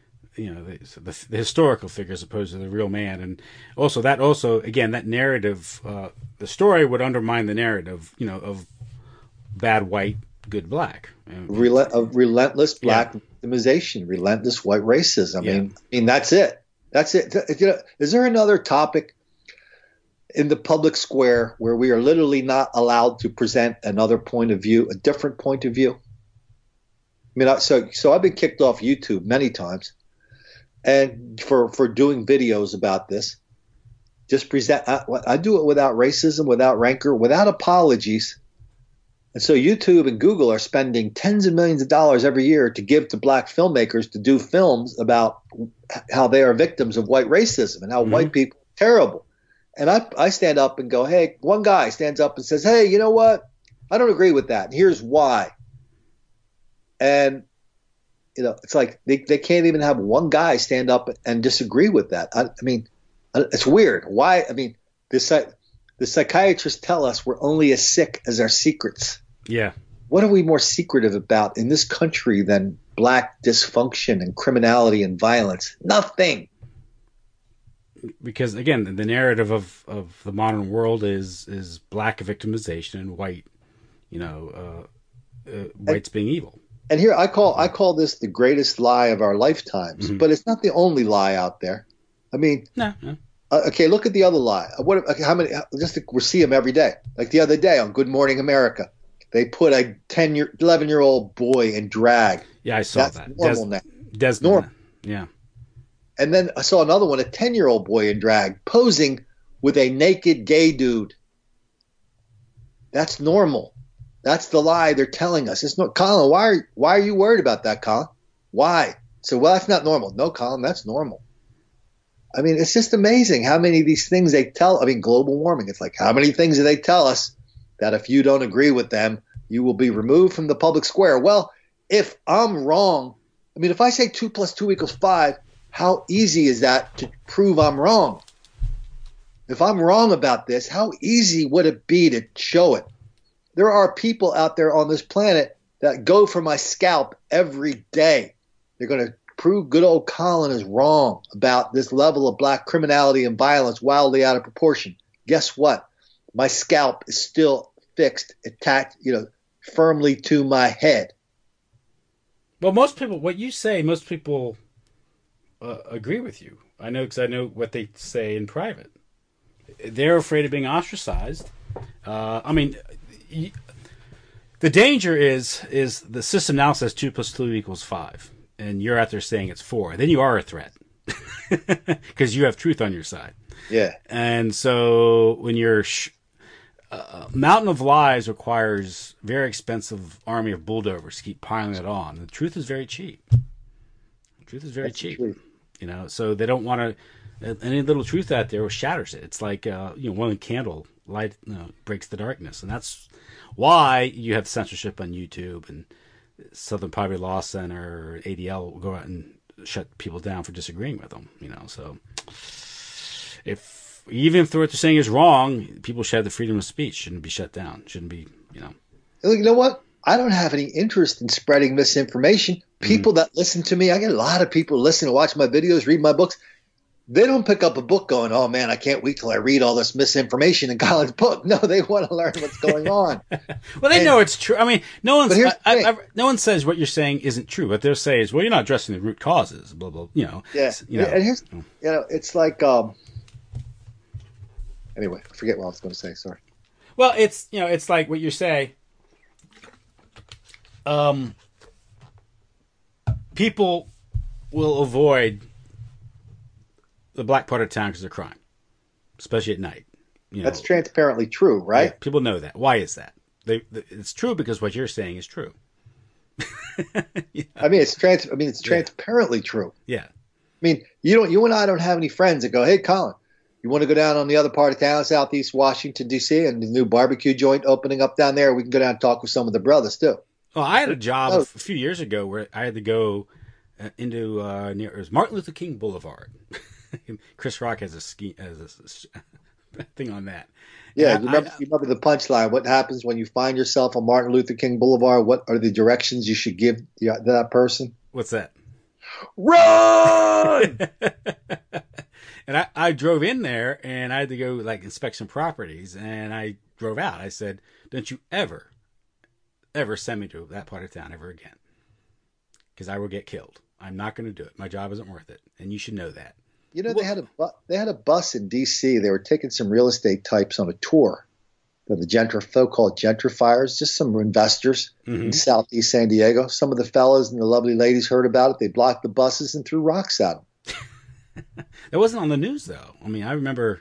historical figure as opposed to the real man, and also that narrative, the story would undermine the narrative, you know, of bad white, good black, relentless black victimization, relentless white racism. I mean, that's it. You know, is there another topic in the public square where we are literally not allowed to present another point of view, a different point of view? I mean, so I've been kicked off YouTube many times. And for doing videos about this, just present. I do it without racism, without rancor, without apologies. And so YouTube and Google are spending tens of millions of dollars every year to give to black filmmakers to do films about how they are victims of white racism and how white people are terrible. And I stand up and go, hey, one guy stands up and says, hey, you know what? I don't agree with that. And here's why. And you know, it's like they can't even have one guy stand up and disagree with that. I mean, it's weird. Why? I mean, the psychiatrists tell us we're only as sick as our secrets. Yeah. What are we more secretive about in this country than black dysfunction and criminality and violence? Nothing. Because again, the narrative of the modern world is black victimization and white, you know, whites being evil. And here I call this the greatest lie of our lifetimes, but it's not the only lie out there. I mean, no. Okay, look at the other lie. How many? We see them every day. Like the other day on Good Morning America, they put a 11-year-old boy in drag. Yeah, I saw that. That's normal now. Desmond. Normal. Yeah. And then I saw another one, a 10-year-old boy in drag posing with a naked gay dude. That's normal. That's the lie they're telling us. It's not, Colin, why are you worried about that, Colin? Why? So, well, that's not normal. No, Colin, that's normal. I mean, it's just amazing how many of these things they tell. I mean, global warming. It's like, how many things do they tell us that if you don't agree with them, you will be removed from the public square? Well, if I'm wrong, I mean, if I say 2 + 2 = 5, how easy is that to prove I'm wrong? If I'm wrong about this, how easy would it be to show it? There are people out there on this planet that go for my scalp every day. They're going to prove good old Colin is wrong about this level of black criminality and violence wildly out of proportion. Guess what? My scalp is still fixed, attached, firmly to my head. Well, most people, what you say, most people agree with you. I know because I know what they say in private. They're afraid of being ostracized. I mean, the danger is the system now says 2 + 2 = 5, and you're out there saying it's 4. Then you are a threat because you have truth on your side. Yeah. And so when you're mountain of lies requires very expensive army of bulldozers to keep piling it on. The truth is very cheap. The truth is very cheap. So they don't want to. Any little truth out there shatters it. It's like one candle light breaks the darkness, and that's why you have censorship on YouTube and Southern Poverty Law Center or ADL will go out and shut people down for disagreeing with them. So even if what they're saying is wrong, people should have the freedom of speech. Shouldn't be shut down. Shouldn't be. You know what? I don't have any interest in spreading misinformation. People that listen to me, I get a lot of people listen to watch my videos, read my books. They don't pick up a book going, oh, man, I can't wait till I read all this misinformation in Colin's book. No, they want to learn what's going on. Well, they know it's true. I mean, no one says what you're saying isn't true. What they'll say is, well, you're not addressing the root causes, blah, blah, Yeah. And here's, it's like, anyway, I forget what I was going to say. Sorry. Well, it's like what you say. People will avoid the black part of town because of crime, especially at night. That's transparently true, right? Yeah, people know that. Why is that? It's true because what you're saying is true. I mean, it's transparently true. Yeah. I mean, you and I don't have any friends that go, hey, Colin, you want to go down on the other part of town, Southeast Washington, D.C., and the new barbecue joint opening up down there? We can go down and talk with some of the brothers, too. Well, I had a job a few years ago where I had to go into it was Martin Luther King Boulevard. Chris Rock has a thing on that. Yeah, you remember the punchline. What happens when you find yourself on Martin Luther King Boulevard? What are the directions you should give to that person? What's that? Run! And I drove in there, and I had to go inspect some properties, and I drove out. I said, don't you ever send me to that part of town ever again, because I will get killed. I'm not going to do it. My job isn't worth it, and you should know that. They had a bus in D.C. They were taking some real estate types on a tour. The so-called gentrifiers, just some investors in Southeast San Diego. Some of the fellas and the lovely ladies heard about it. They blocked the buses and threw rocks at them. That wasn't on the news, though. I mean, I remember.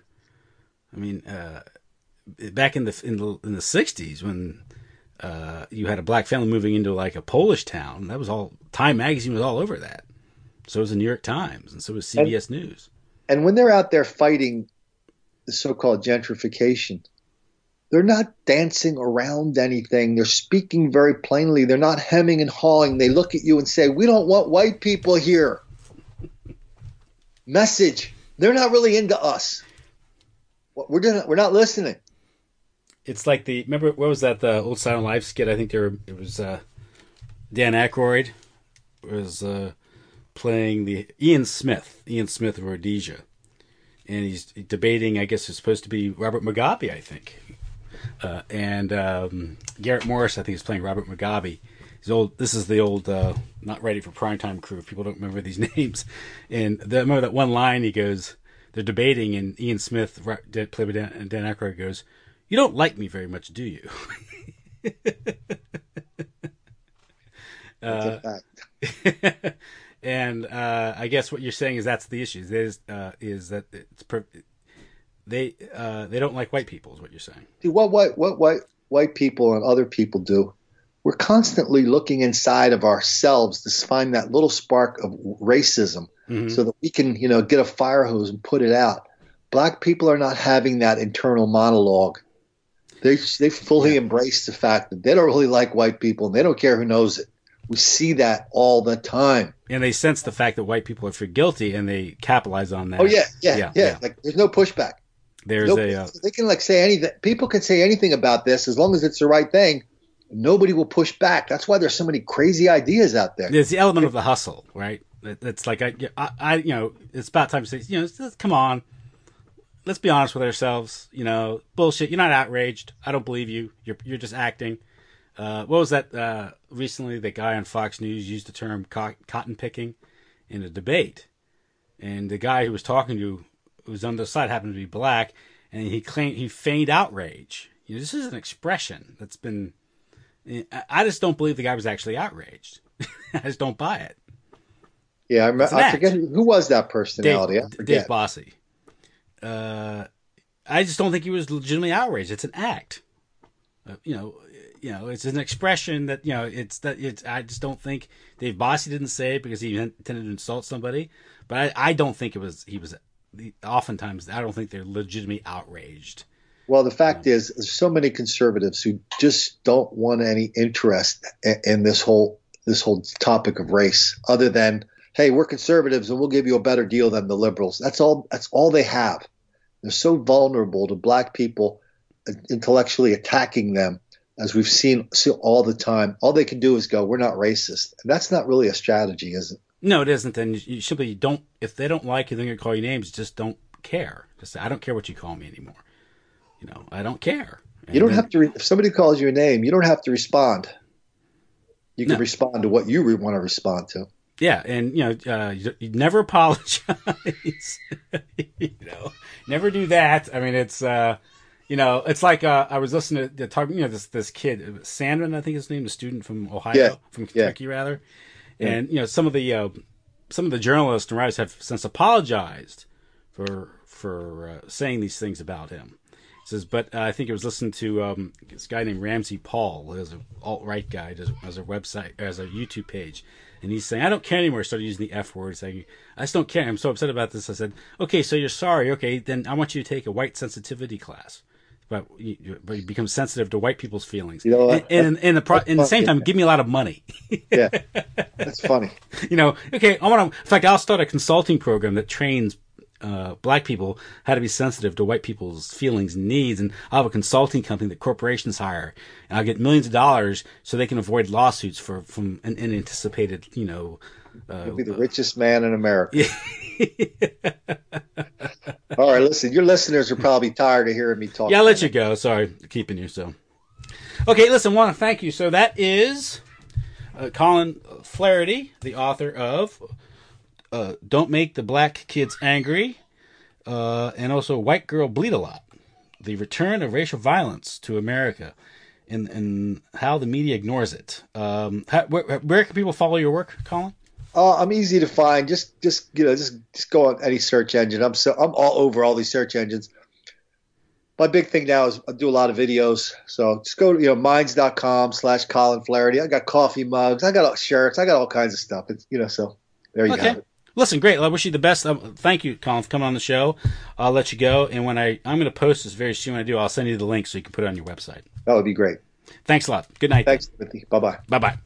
Back in the 60s when you had a black family moving into a Polish town. That was all. Time magazine was all over that. So was the New York Times, and so was CBS News. And when they're out there fighting the so-called gentrification, they're not dancing around anything. They're speaking very plainly. They're not hemming and hawing. They look at you and say, we don't want white people here. Message. They're not really into us. We're not listening. It's like remember, what was that, the old Silent Life skit? I think it was Dan Aykroyd was playing Ian Smith of Rhodesia. And he's debating, I guess it's supposed to be Robert Mugabe, I think. And Garrett Morris, I think, is playing Robert Mugabe. This is the old not ready for primetime crew, if people don't remember these names. And remember that one line he goes, they're debating, and Ian Smith, played by Dan Aykroyd, goes, you don't like me very much, do you? And I guess what you're saying is that's the issue. Is that they don't like white people, is what you're saying. See, what white people and other people do, we're constantly looking inside of ourselves to find that little spark of racism, so that we can, get a fire hose and put it out. Black people are not having that internal monologue. They fully embrace the fact that they don't really like white people, and they don't care who knows it. We see that all the time. And they sense the fact that white people are feel guilty, and they capitalize on that. Oh, yeah. Like, there's no pushback. They can say anything. People can say anything about this as long as it's the right thing. Nobody will push back. That's why there's so many crazy ideas out there. There's the element of the hustle, right? It's like it's about time to say, come on, let's be honest with ourselves. Bullshit. You're not outraged. I don't believe you. You're just acting. What was that? Recently, the guy on Fox News used the term cotton picking in a debate, and the guy who was talking to, who was on the side, happened to be black, and he feigned outrage. This is an expression that's been. I just don't believe the guy was actually outraged. I just don't buy it. Yeah, I forget who was that personality. Dave Bossie. I just don't think he was legitimately outraged. It's an act. It's an expression that I just don't think Dave Bossie didn't say it because he intended to insult somebody. But I don't think he was. Oftentimes, I don't think they're legitimately outraged. Well, the fact is, there's so many conservatives who just don't want any interest in this whole topic of race, other than, hey, we're conservatives and we'll give you a better deal than the liberals. That's all they have. They're so vulnerable to black people intellectually attacking them as we've seen all the time. All they can do is go, "We're not racist." And that's not really a strategy, is it? No, it isn't. And you simply don't. If they don't like you, they're going to call you names. Just don't care. Just say, I don't care what you call me anymore. I don't care. And you don't have to. If somebody calls you a name, you don't have to respond. You can respond to what you want to respond to. Yeah, and you never apologize. Never do that. I mean, it's it's like I was listening to talking. This kid Sandman, I think his name, a student from Ohio, from Kentucky rather, and some of the journalists and writers have since apologized for saying these things about him. He says, but I think I was listening to this guy named Ramsey Paul, who's an alt-right guy, has a website, has a YouTube page, and he's saying, I don't care anymore. He started using the F word, saying, I just don't care. I'm so upset about this. I said, okay, so you're sorry. Okay, then I want you to take a white sensitivity class. But you become sensitive to white people's feelings. And in the same time, give me a lot of money. Yeah, that's funny. Okay, in fact, I'll start a consulting program that trains black people how to be sensitive to white people's feelings and needs, and I'll have a consulting company that corporations hire, and I'll get millions of dollars so they can avoid lawsuits from an unanticipated, You'll be the richest man in America. All right, listen, your listeners are probably tired of hearing me talk. Yeah, I'll let you go. Sorry, keeping you so. Okay, listen, I want to thank you. So that is Colin Flaherty, the author of Don't Make the Black Kids Angry, and also White Girl Bleed a Lot, The Return of Racial Violence to America, and how the media ignores it. Where can people follow your work, Colin? I'm easy to find. Just go on any search engine. I'm all over all these search engines. My big thing now is I do a lot of videos. So just go to minds.com/Colin Flaherty. I got coffee mugs. I got shirts. I got all kinds of stuff. So there you have it. Listen, great. I wish you the best. Thank you, Colin, for coming on the show. I'll let you go. And when I'm going to post this very soon. When I do, I'll send you the link so you can put it on your website. That would be great. Thanks a lot. Good night. Thanks, Timothy. Bye-bye. Bye-bye.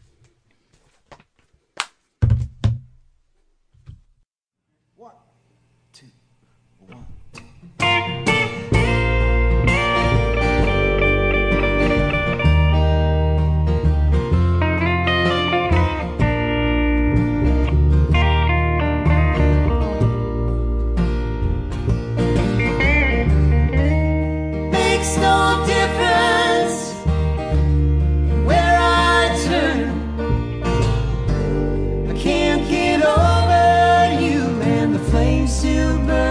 Still burn.